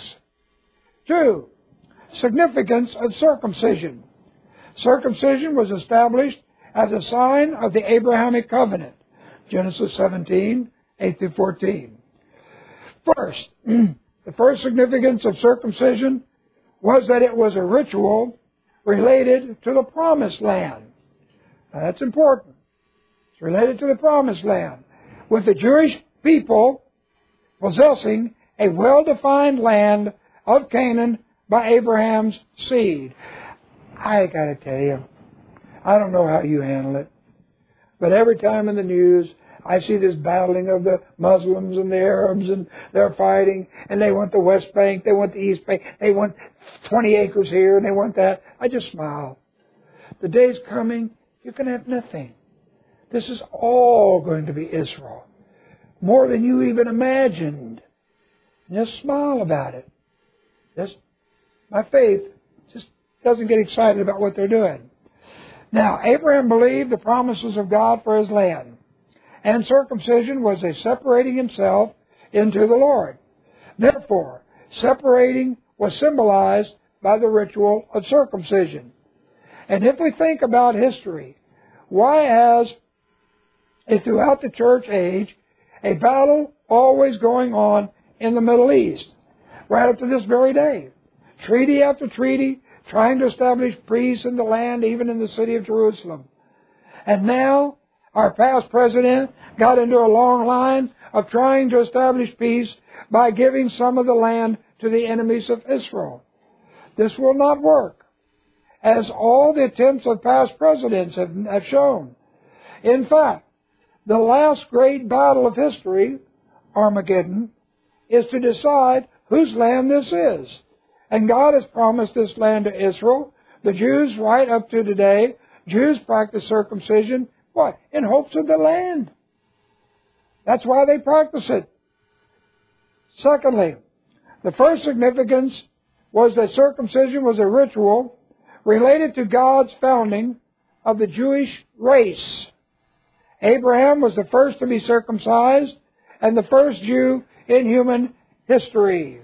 2, significance of circumcision. Circumcision was established as a sign of the Abrahamic covenant. Genesis 17, 8-14. First, the first significance of circumcision was that it was a ritual related to the promised land. Now, that's important. It's related to the promised land, with the Jewish people possessing a well-defined land of Canaan by Abraham's seed. I got to tell you, I don't know how you handle it, but every time in the news I see this battling of the Muslims and the Arabs, and they're fighting, and they want the West Bank, they want the East Bank, they want 20 acres here, and they want that. I just smile. The day's coming, you can have nothing. This is all going to be Israel, more than you even imagined. Just smile about it. My faith just doesn't get excited about what they're doing. Now, Abraham believed the promises of God for his land, and circumcision was a separating himself into the Lord. Therefore, separating was symbolized by the ritual of circumcision. And if we think about history, why has, throughout the church age, a battle always going on in the Middle East, right up to this very day? Treaty after treaty, trying to establish peace in the land, even in the city of Jerusalem. And now, our past president got into a long line of trying to establish peace by giving some of the land to the enemies of Israel. This will not work, as all the attempts of past presidents have shown. In fact, the last great battle of history, Armageddon, is to decide whose land this is. And God has promised this land to Israel. The Jews, right up to today, Jews practice circumcision, what? In hopes of the land. That's why they practice it. Secondly, the first significance was that circumcision was a ritual related to God's founding of the Jewish race. Abraham was the first to be circumcised and the first Jew in human history.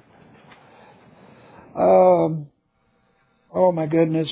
Oh my goodness,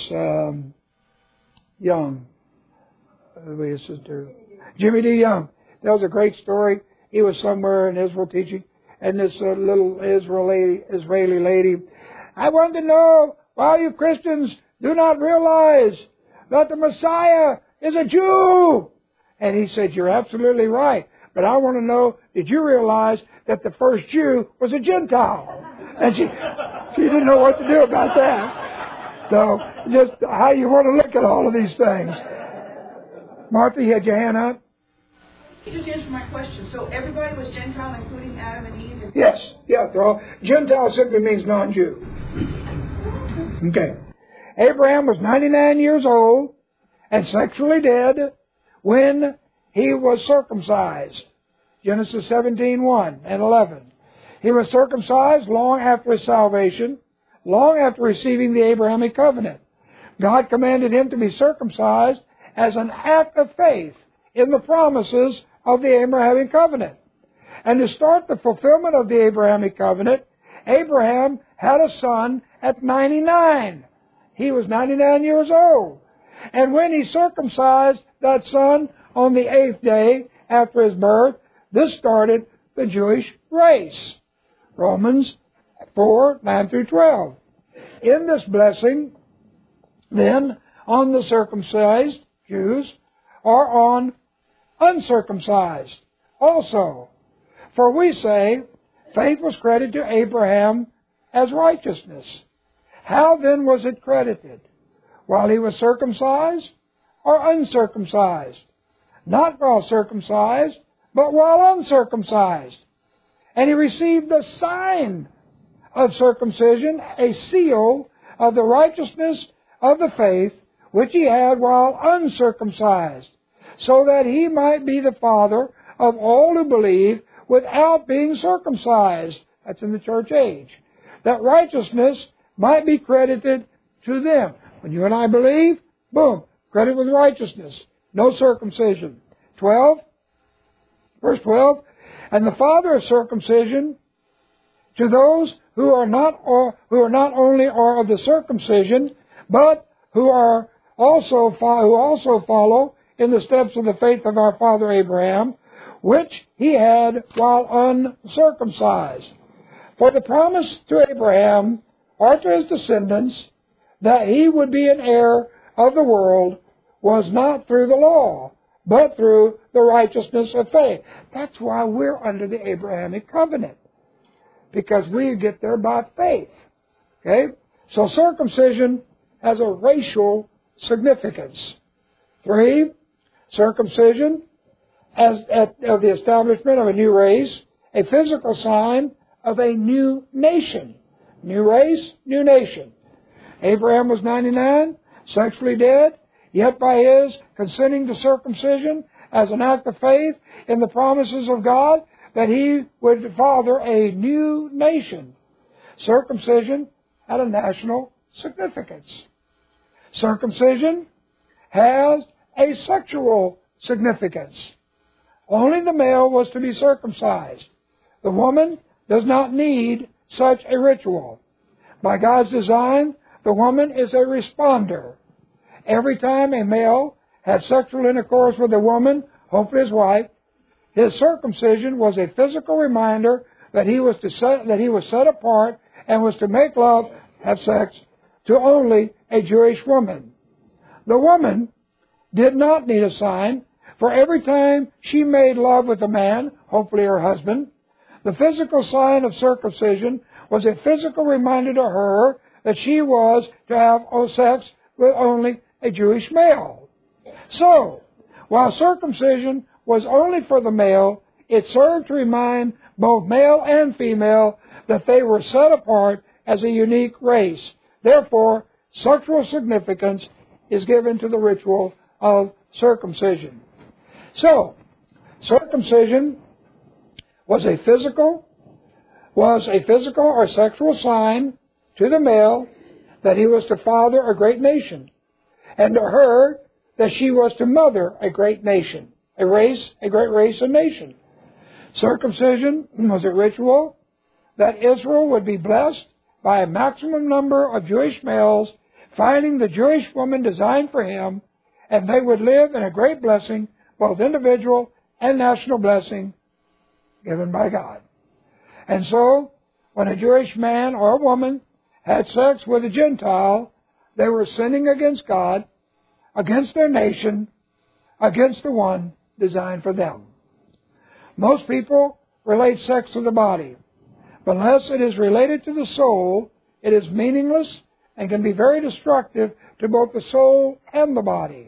Young. His sister, Jimmy D. Young. That was a great story. He was somewhere in Israel teaching, and this little Israeli lady, I want to know why you Christians do not realize that the Messiah is a Jew. And he said, you're absolutely right. But I want to know, did you realize that the first Jew was a Gentile? And she didn't know what to do about that. So just how you want to look at all of these things. Martha, you had your hand up? You just answered my question. So everybody was Gentile, including Adam and Eve? Yes. Yeah, they're all. Gentile simply means non-Jew. Okay. Abraham was 99 years old and sexually dead when he was circumcised. Genesis 17:1 and 11. He was circumcised long after his salvation, long after receiving the Abrahamic covenant. God commanded him to be circumcised as an act of faith in the promises of the Abrahamic covenant. And to start the fulfillment of the Abrahamic covenant, Abraham had a son at 99. He was 99 years old. And when he circumcised that son on the 8th day after his birth, this started the Jewish race. Romans 4:9-12. In this blessing, then, on the circumcised Jews or on uncircumcised also. For we say, faith was credited to Abraham as righteousness. How then was it credited? While he was circumcised or uncircumcised? not while circumcised, but while uncircumcised. And he received the sign of circumcision, a seal of the righteousness of the faith, which he had while uncircumcised, so that he might be the father of all who believe without being circumcised. That's in the church age. That righteousness might be credited to them. When you and I believe, boom, credit with righteousness. No circumcision. 12, verse 12, and the father of circumcision to those who are not only are of the circumcision, but who also follow in the steps of the faith of our father Abraham, which he had while uncircumcised. For the promise to Abraham or to his descendants that he would be an heir of the world was not through the law, but through the righteousness of faith. That's why we're under the Abrahamic covenant, because we get there by faith. Okay? So circumcision has a racial significance. 3, circumcision as of the establishment of a new race, a physical sign of a new nation. New race, new nation. Abraham was 99, sexually dead, yet by his consenting to circumcision as an act of faith in the promises of God that he would father a new nation. Circumcision had a national significance. Circumcision has a sexual significance. Only the male was to be circumcised. The woman does not need such a ritual. By God's design, the woman is a responder. Every time a male had sexual intercourse with a woman, hopefully his wife, his circumcision was a physical reminder that he was set apart and was to make love, have sex, to only a Jewish woman. The woman did not need a sign, for every time she made love with a man, hopefully her husband, the physical sign of circumcision was a physical reminder to her that she was to have sex with only a Jewish male. So, while circumcision was only for the male, it served to remind both male and female that they were set apart as a unique race. Therefore, sexual significance is given to the ritual of circumcision. So, circumcision was a physical or sexual sign to the male that he was to father a great nation, and to her that she was to mother a great nation, a great race and nation. Circumcision was a ritual that Israel would be blessed by a maximum number of Jewish males finding the Jewish woman designed for him, and they would live in a great blessing, both individual and national blessing given by God. And so, when a Jewish man or a woman had sex with a Gentile, they were sinning against God, against their nation, against the one designed for them. Most people relate sex to the body, but unless it is related to the soul, it is meaningless and can be very destructive to both the soul and the body.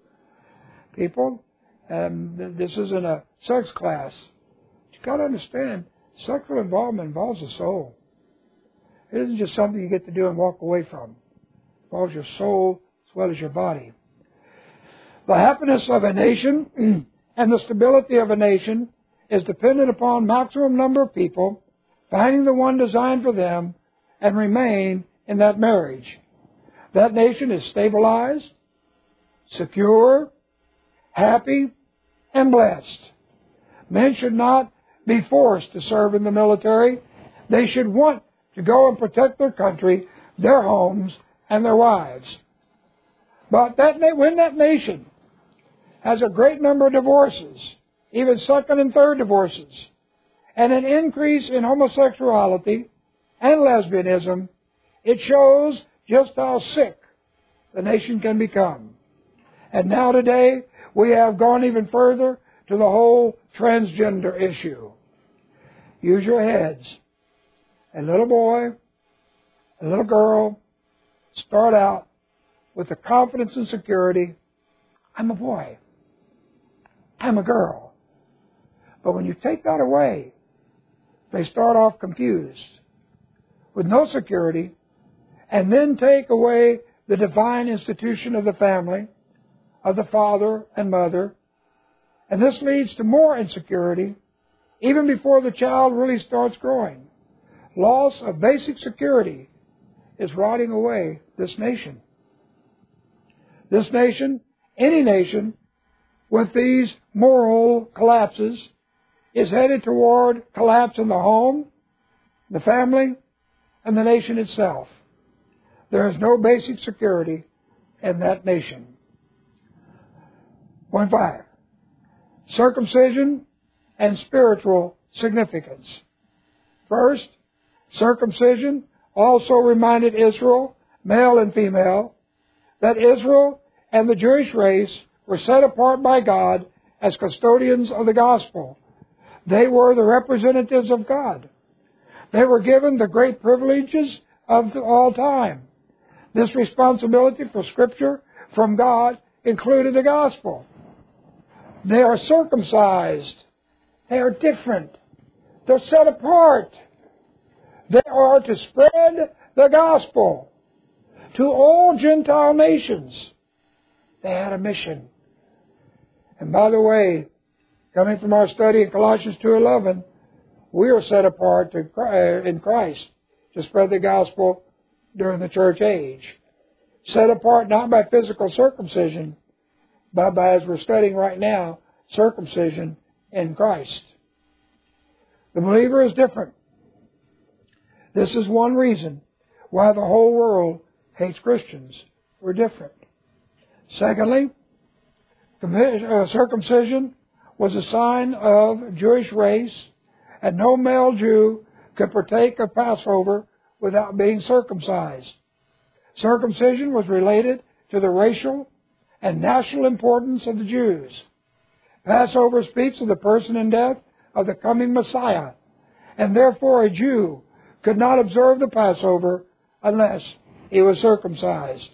People, this isn't a sex class. You've got to understand, sexual involvement involves the soul. It isn't just something you get to do and walk away from. It involves your soul as well as your body. The happiness of a nation and the stability of a nation is dependent upon maximum number of people finding the one designed for them and remain in that marriage. That nation is stabilized, secure, happy, and blessed. Men should not be forced to serve in the military. They should want to go and protect their country, their homes, and their wives. But when that nation has a great number of divorces, even second and third divorces, and an increase in homosexuality and lesbianism, it shows just how sick the nation can become. And now today, we have gone even further to the whole transgender issue. Use your heads. A little boy, a little girl, start out with the confidence and security, I'm a boy. I'm a girl. But when you take that away, they start off confused, with no security, and then take away the divine institution of the family, of the father and mother, and this leads to more insecurity even before the child really starts growing. Loss of basic security is rotting away this nation. This nation, any nation, with these moral collapses, is headed toward collapse in the home, the family, and the nation itself. There is no basic security in that nation. Point 5. Circumcision and spiritual significance. First, circumcision also reminded Israel, male and female, that Israel and the Jewish race were set apart by God as custodians of the gospel. They were the representatives of God. They were given the great privileges of all time. This responsibility for Scripture from God included the gospel. They are circumcised. They are different. They're set apart. They are to spread the gospel to all Gentile nations. They had a mission. And by the way, coming from our study in Colossians 2:11, we are set apart in Christ to spread the gospel during the church age. Set apart not by physical circumcision, but by, as we're studying right now, circumcision in Christ. The believer is different. This is one reason why the whole world hates Christians. We're different. Secondly, circumcision was a sign of Jewish race, and no male Jew could partake of Passover without being circumcised. Circumcision was related to the racial and national importance of the Jews. Passover speaks of the person and death of the coming Messiah, and therefore a Jew could not observe the Passover unless he was circumcised.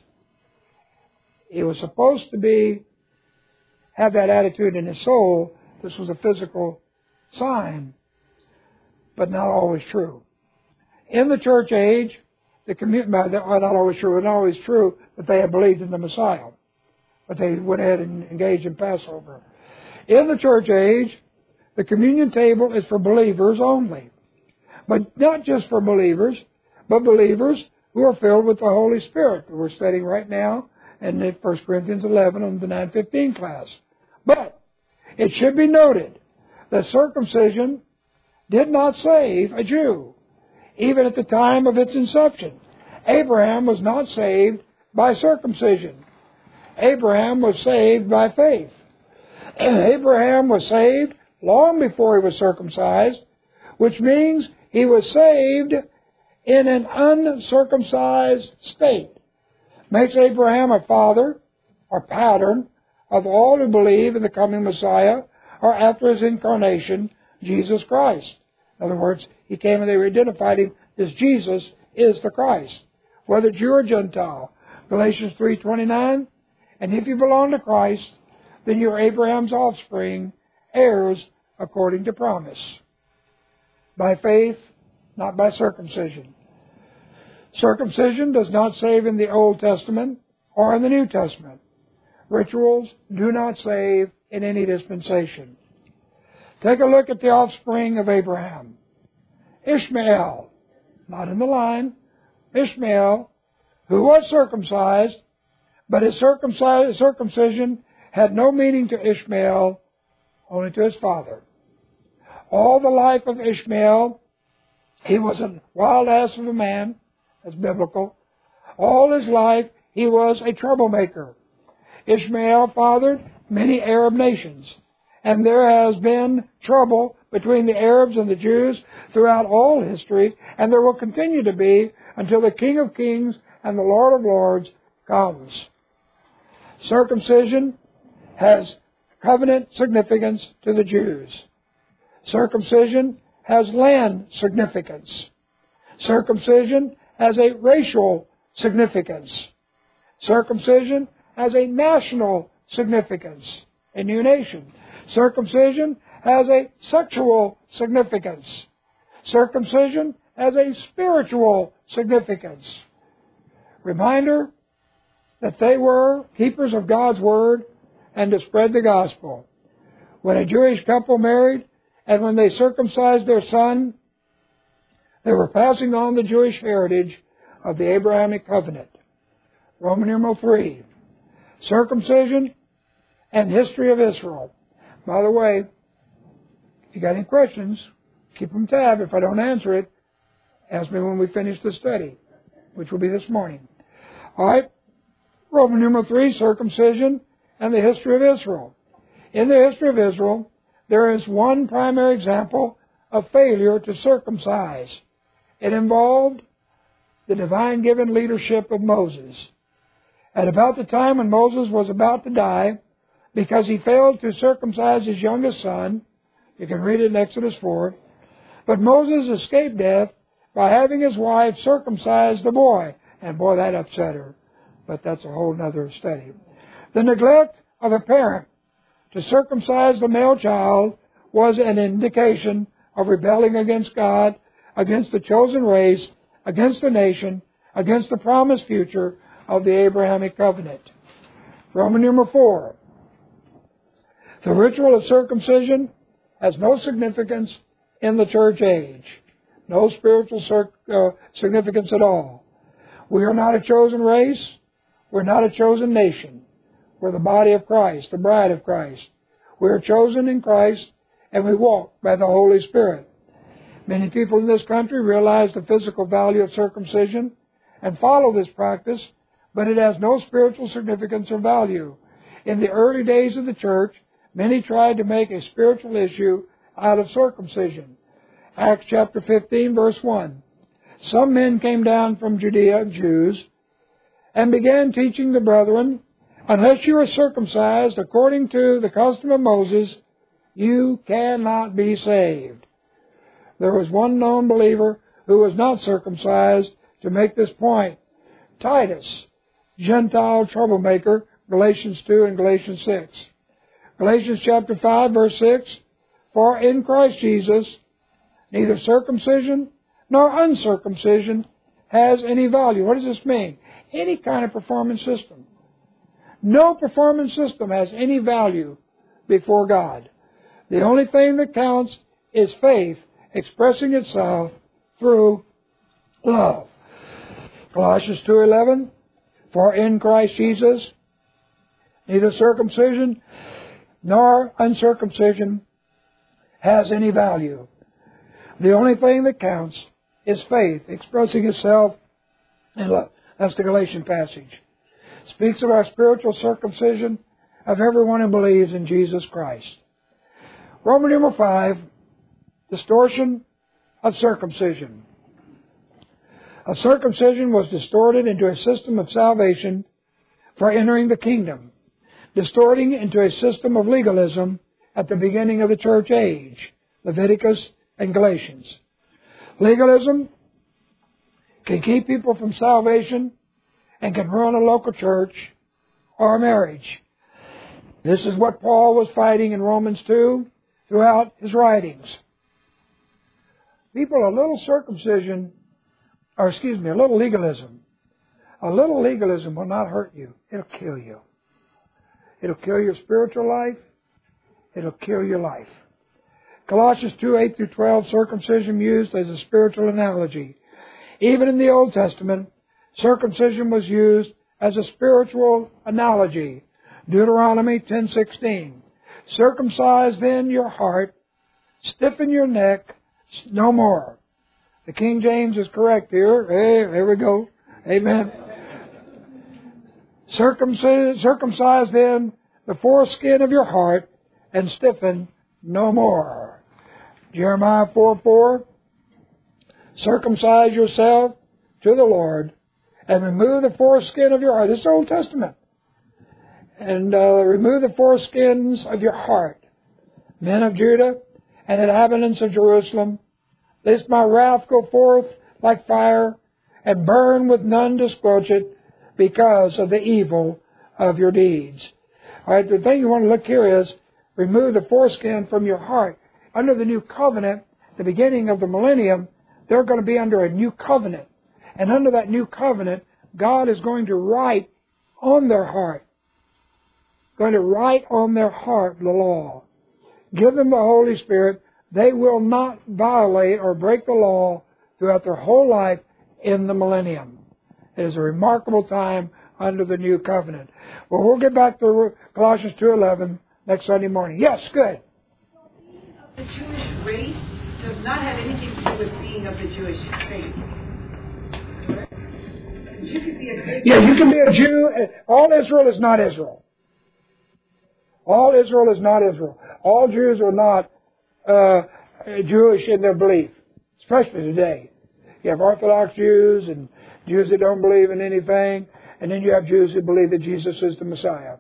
He was supposed to have that attitude in his soul. This was a physical sign, but not always true. In the church age, not always true that they had believed in the Messiah, but they went ahead and engaged in Passover. In the church age, the communion table is for believers only. But not just for believers, but believers who are filled with the Holy Spirit. We're studying right now in 1 Corinthians 11 on the 9:15 class. But it should be noted that circumcision did not save a Jew, even at the time of its inception. Abraham was not saved by circumcision. Abraham was saved by faith. Abraham was saved long before he was circumcised, which means he was saved in an uncircumcised state. Makes Abraham a father or pattern of all who believe in the coming Messiah or after his incarnation, Jesus Christ. In other words, he came and they identified him as Jesus is the Christ, whether Jew or Gentile. Galatians 3:29, and if you belong to Christ, then you're Abraham's offspring, heirs according to promise. By faith, not by circumcision. Circumcision does not save in the Old Testament or in the New Testament. Rituals do not save in any dispensation. Take a look at the offspring of Abraham. Ishmael, not in the line, Ishmael, who was circumcised, but his circumcision had no meaning to Ishmael, only to his father. All the life of Ishmael, he was a wild ass of a man, that's biblical. All his life, he was a troublemaker. Ishmael fathered many Arab nations, and there has been trouble between the Arabs and the Jews throughout all history, and there will continue to be until the King of Kings and the Lord of Lords comes. Circumcision has covenant significance to the Jews. Circumcision has land significance. Circumcision has a racial significance. Circumcision has a national significance, a new nation. Circumcision has a sexual significance. Circumcision has a spiritual significance. Reminder that they were keepers of God's Word and to spread the gospel. When a Jewish couple married and when they circumcised their son, they were passing on the Jewish heritage of the Abrahamic covenant. Roman numeral 3. Circumcision and history of Israel. By the way, if you got any questions, keep them tab. If I don't answer it, ask me when we finish the study, which will be this morning. All right. Roman numeral 3, circumcision and the history of Israel. In the history of Israel, there is one primary example of failure to circumcise. It involved the divine-given leadership of Moses. At about the time when Moses was about to die, because he failed to circumcise his youngest son, you can read it in Exodus 4, but Moses escaped death by having his wife circumcise the boy. And boy, that upset her. But that's a whole other study. The neglect of a parent to circumcise the male child was an indication of rebelling against God, against the chosen race, against the nation, against the promised future of the Abrahamic covenant. Roman numeral 4. The ritual of circumcision has no significance in the church age. No spiritual significance at all. We are not a chosen race. We're not a chosen nation. We're the body of Christ, the bride of Christ. We are chosen in Christ, and we walk by the Holy Spirit. Many people in this country realize the physical value of circumcision and follow this practice, but it has no spiritual significance or value. In the early days of the church, many tried to make a spiritual issue out of circumcision. Acts chapter 15, verse 1. Some men came down from Judea, Jews, and began teaching the brethren, unless you are circumcised according to the custom of Moses, you cannot be saved. There was one known believer who was not circumcised to make this point. Titus, Gentile troublemaker, Galatians 2 and Galatians 6. Galatians chapter 5, verse 6, for in Christ Jesus, neither circumcision nor uncircumcision has any value. What does this mean? Any kind of performance system. No performance system has any value before God. The only thing that counts is faith expressing itself through love. Colossians 2:11, for in Christ Jesus, neither circumcision nor uncircumcision has any value. The only thing that counts is faith expressing itself in love. That's the Galatian passage. Speaks of our spiritual circumcision of everyone who believes in Jesus Christ. Roman numeral 5, distortion of circumcision. A circumcision was distorted into a system of salvation for entering the kingdom, distorting into a system of legalism at the beginning of the church age, Leviticus and Galatians. Legalism can keep people from salvation and can ruin a local church or a marriage. This is what Paul was fighting in Romans 2 throughout his writings. People, a little legalism. A little legalism will not hurt you. It'll kill you. It'll kill your spiritual life. It'll kill your life. Colossians 2, 8 through 12, circumcision used as a spiritual analogy. Even in the Old Testament, circumcision was used as a spiritual analogy. Deuteronomy 10:16. Circumcise then your heart, stiffen your neck, no more. The King James is correct here. Hey, there we go. Amen. Circumcise then the foreskin of your heart and stiffen no more. Jeremiah 4:4. Circumcise yourself to the Lord and remove the foreskin of your heart. This is Old Testament. And remove the foreskins of your heart, men of Judah and inhabitants of Jerusalem, lest my wrath go forth like fire and burn with none to squelch it because of the evil of your deeds. All right, the thing you want to look here is remove the foreskin from your heart. Under the new covenant, the beginning of the millennium, they're going to be under a new covenant. And under that new covenant, God is going to write on their heart, the law. Give them the Holy Spirit. They will not violate or break the law throughout their whole life in the millennium. It is a remarkable time under the new covenant. Well, we'll get back to Colossians 2:11 next Sunday morning. Yes, good. The Jewish race does not have anything to do with being of the Jewish faith. You could be a Jew. Yeah, you can be a Jew. All Israel is not Israel. All Israel is not Israel. All Jews are not Jewish in their belief, especially today. You have Orthodox Jews and Jews that don't believe in anything, and then you have Jews that believe that Jesus is the Messiah.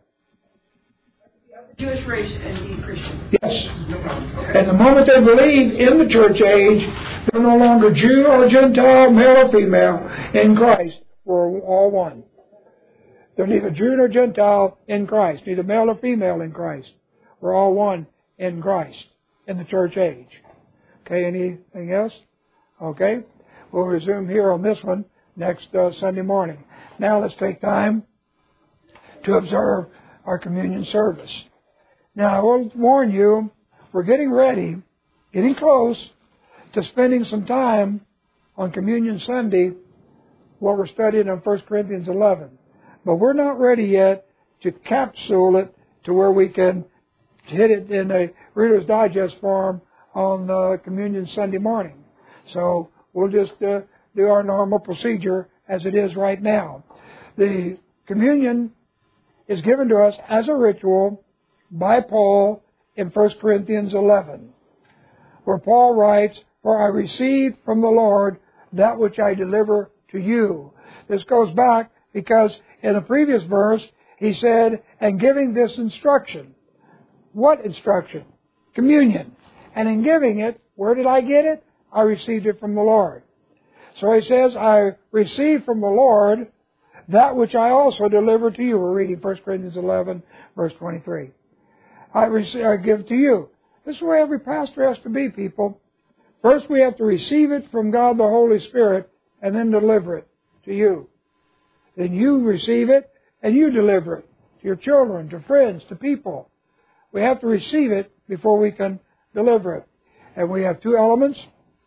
Jewish race and be Christian. Yes. And the moment they believe in the church age, they're no longer Jew or Gentile, male or female, in Christ. We're all one. They're neither Jew nor Gentile in Christ, neither male or female in Christ. We're all one in Christ, in the church age. Okay, anything else? Okay, we'll resume here on this one next Sunday morning. Now let's take time to observe our communion service. Now I will warn you, we're getting ready, getting close to spending some time on Communion Sunday, what we're studying on 1 Corinthians 11. But we're not ready yet to capsule it to where we can hit it in a Reader's Digest form on Communion Sunday morning. So we'll just do our normal procedure as it is right now. The communion is given to us as a ritual by Paul in 1 Corinthians 11, where Paul writes, "For I received from the Lord that which I deliver to you." This goes back because in a previous verse he said, "And giving this instruction." What instruction? Communion. And in giving it, where did I get it? I received it from the Lord. So he says, "I received from the Lord that which I also delivered to you." We're reading 1 Corinthians 11, verse 23. I give to you. This is where every pastor has to be, people. First we have to receive it from God the Holy Spirit and then deliver it to you. Then you receive it and you deliver it to your children, to friends, to people. We have to receive it before we can deliver it. And we have two elements,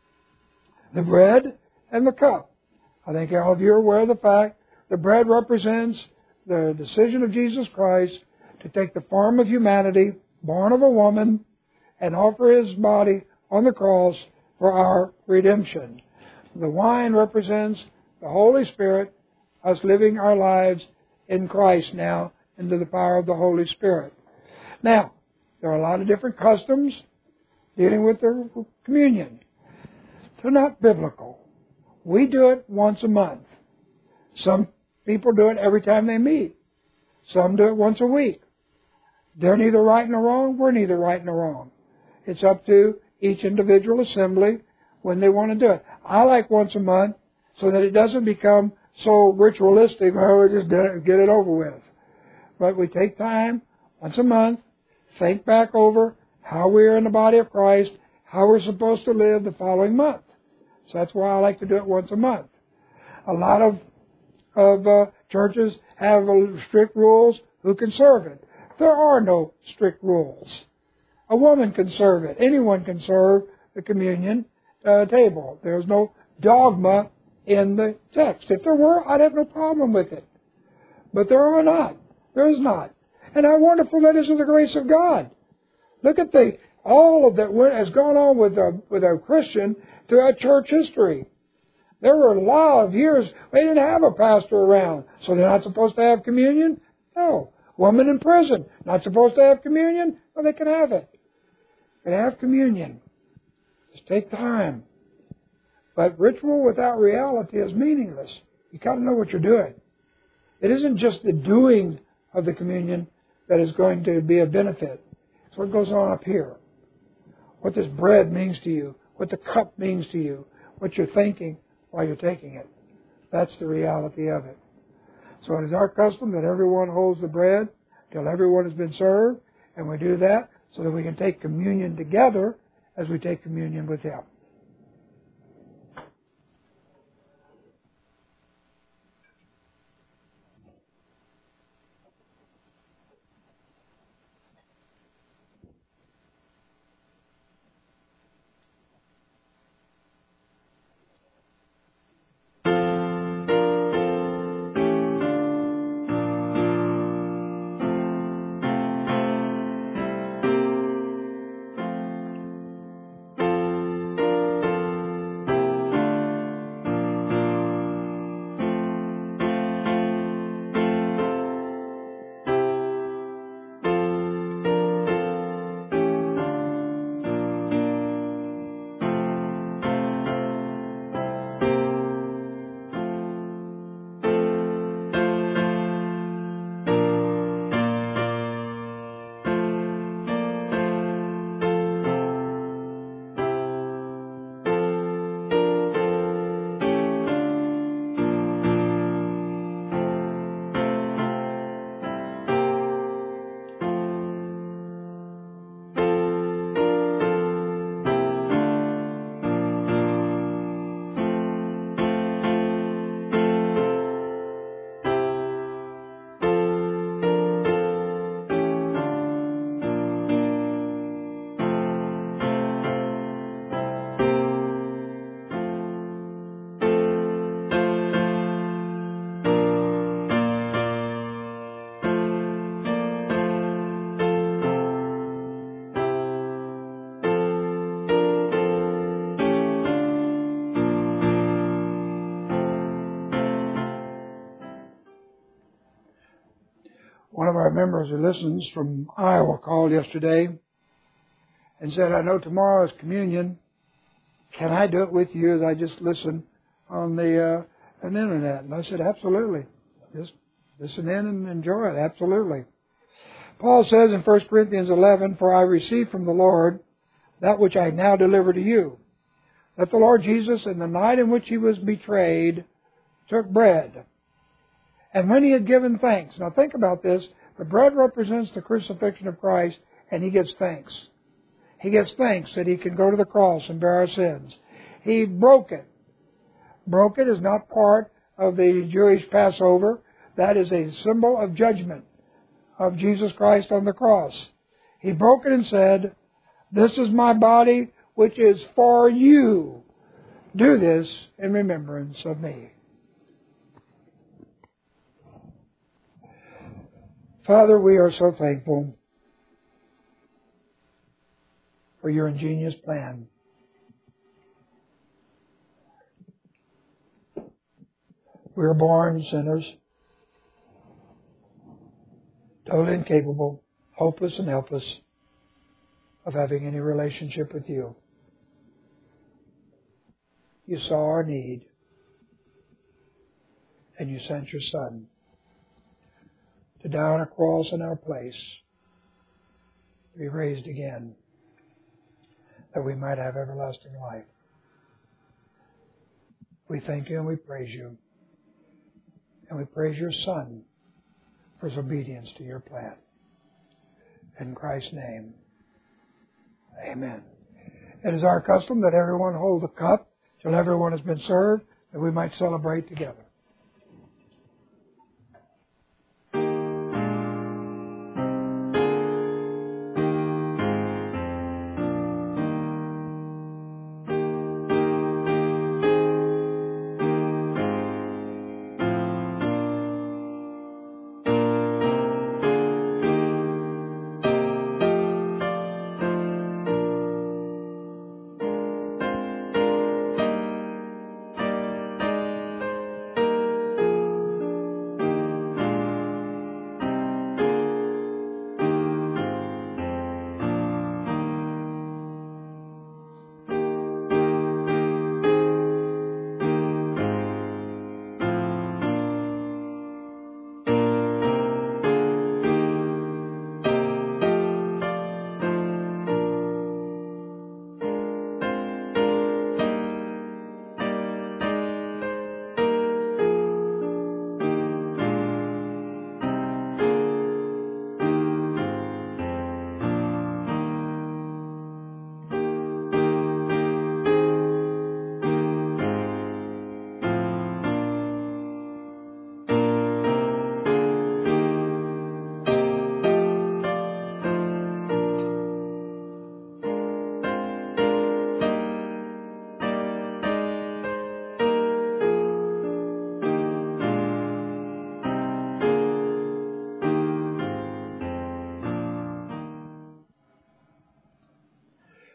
the bread and the cup. I think all of you are aware of the fact the bread represents the decision of Jesus Christ to take the form of humanity, born of a woman, and offer His body on the cross for our redemption. The wine represents the Holy Spirit, us living our lives in Christ now into the power of the Holy Spirit. Now, there are a lot of different customs dealing with the communion. They're not biblical. We do it once a month. Some people do it every time they meet. Some do it once a week. They're neither right nor wrong. We're neither right nor wrong. It's up to each individual assembly when they want to do it. I like once a month so that it doesn't become so ritualistic, we just get it over with. But we take time once a month, think back over how we're in the body of Christ, how we're supposed to live the following month. So that's why I like to do it once a month. A lot of churches have strict rules who can serve it. There are no strict rules. A woman can serve it. Anyone can serve the communion table. There's no dogma in the text. If there were, I'd have no problem with it. But there are not. There is not. And how wonderful that is of the grace of God. Look at all of that has gone on with a Christian throughout church history. There were a lot of years they didn't have a pastor around, so they're not supposed to have communion? No. Woman in prison, not supposed to have communion? Well, they can have it. They can have communion. Just take time. But ritual without reality is meaningless. You got to know what you're doing. It isn't just the doing of the communion that is going to be a benefit. It's what goes on up here. What this bread means to you, what the cup means to you, what you're thinking while you're taking it. That's the reality of it. So it is our custom that everyone holds the bread till everyone has been served, and we do that so that we can take communion together as we take communion with Him. One of our members who listens from Iowa called yesterday and said, I know tomorrow is communion. Can I do it with you as I just listen on the internet? And I said, absolutely. Just listen in and enjoy it. Absolutely. Paul says in 1 Corinthians 11, For I received from the Lord that which I now deliver to you, that the Lord Jesus, in the night in which He was betrayed, took bread. And when He had given thanks, now think about this, the bread represents the crucifixion of Christ, and He gives thanks. He gives thanks that He can go to the cross and bear our sins. He broke it. Broke it is not part of the Jewish Passover. That is a symbol of judgment of Jesus Christ on the cross. He broke it and said, This is my body, which is for you. Do this in remembrance of me. Father, we are so thankful for your ingenious plan. We are born sinners, totally incapable, hopeless and helpless of having any relationship with you. You saw our need, and you sent your Son to die on a cross in our place, to be raised again, that we might have everlasting life. We thank you and we praise you. And we praise your Son for His obedience to your plan. In Christ's name, amen. It is our custom that everyone hold a cup till everyone has been served, that we might celebrate together.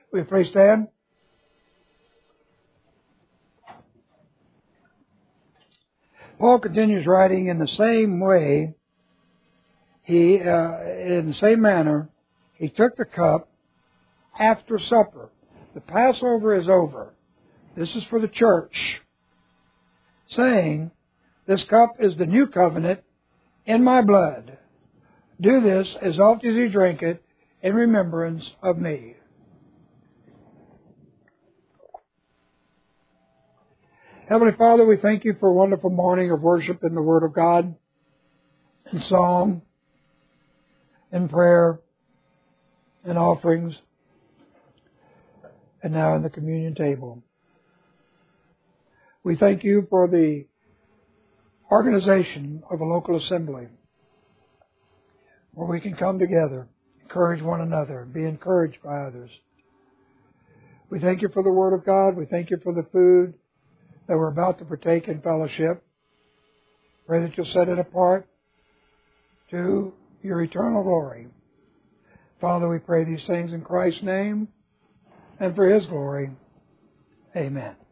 Will you please stand? Paul continues writing in the same way. In the same manner, he took the cup after supper. The Passover is over. This is for the church, saying, "This cup is the new covenant in my blood. Do this as often as you drink it in remembrance of me." Heavenly Father, we thank you for a wonderful morning of worship in the Word of God, in song, in prayer, in offerings, and now in the communion table. We thank you for the organization of a local assembly where we can come together, encourage one another, and be encouraged by others. We thank you for the Word of God. We thank you for the food that we're about to partake in fellowship. Pray that you'll set it apart to your eternal glory. Father, we pray these things in Christ's name and for His glory. Amen.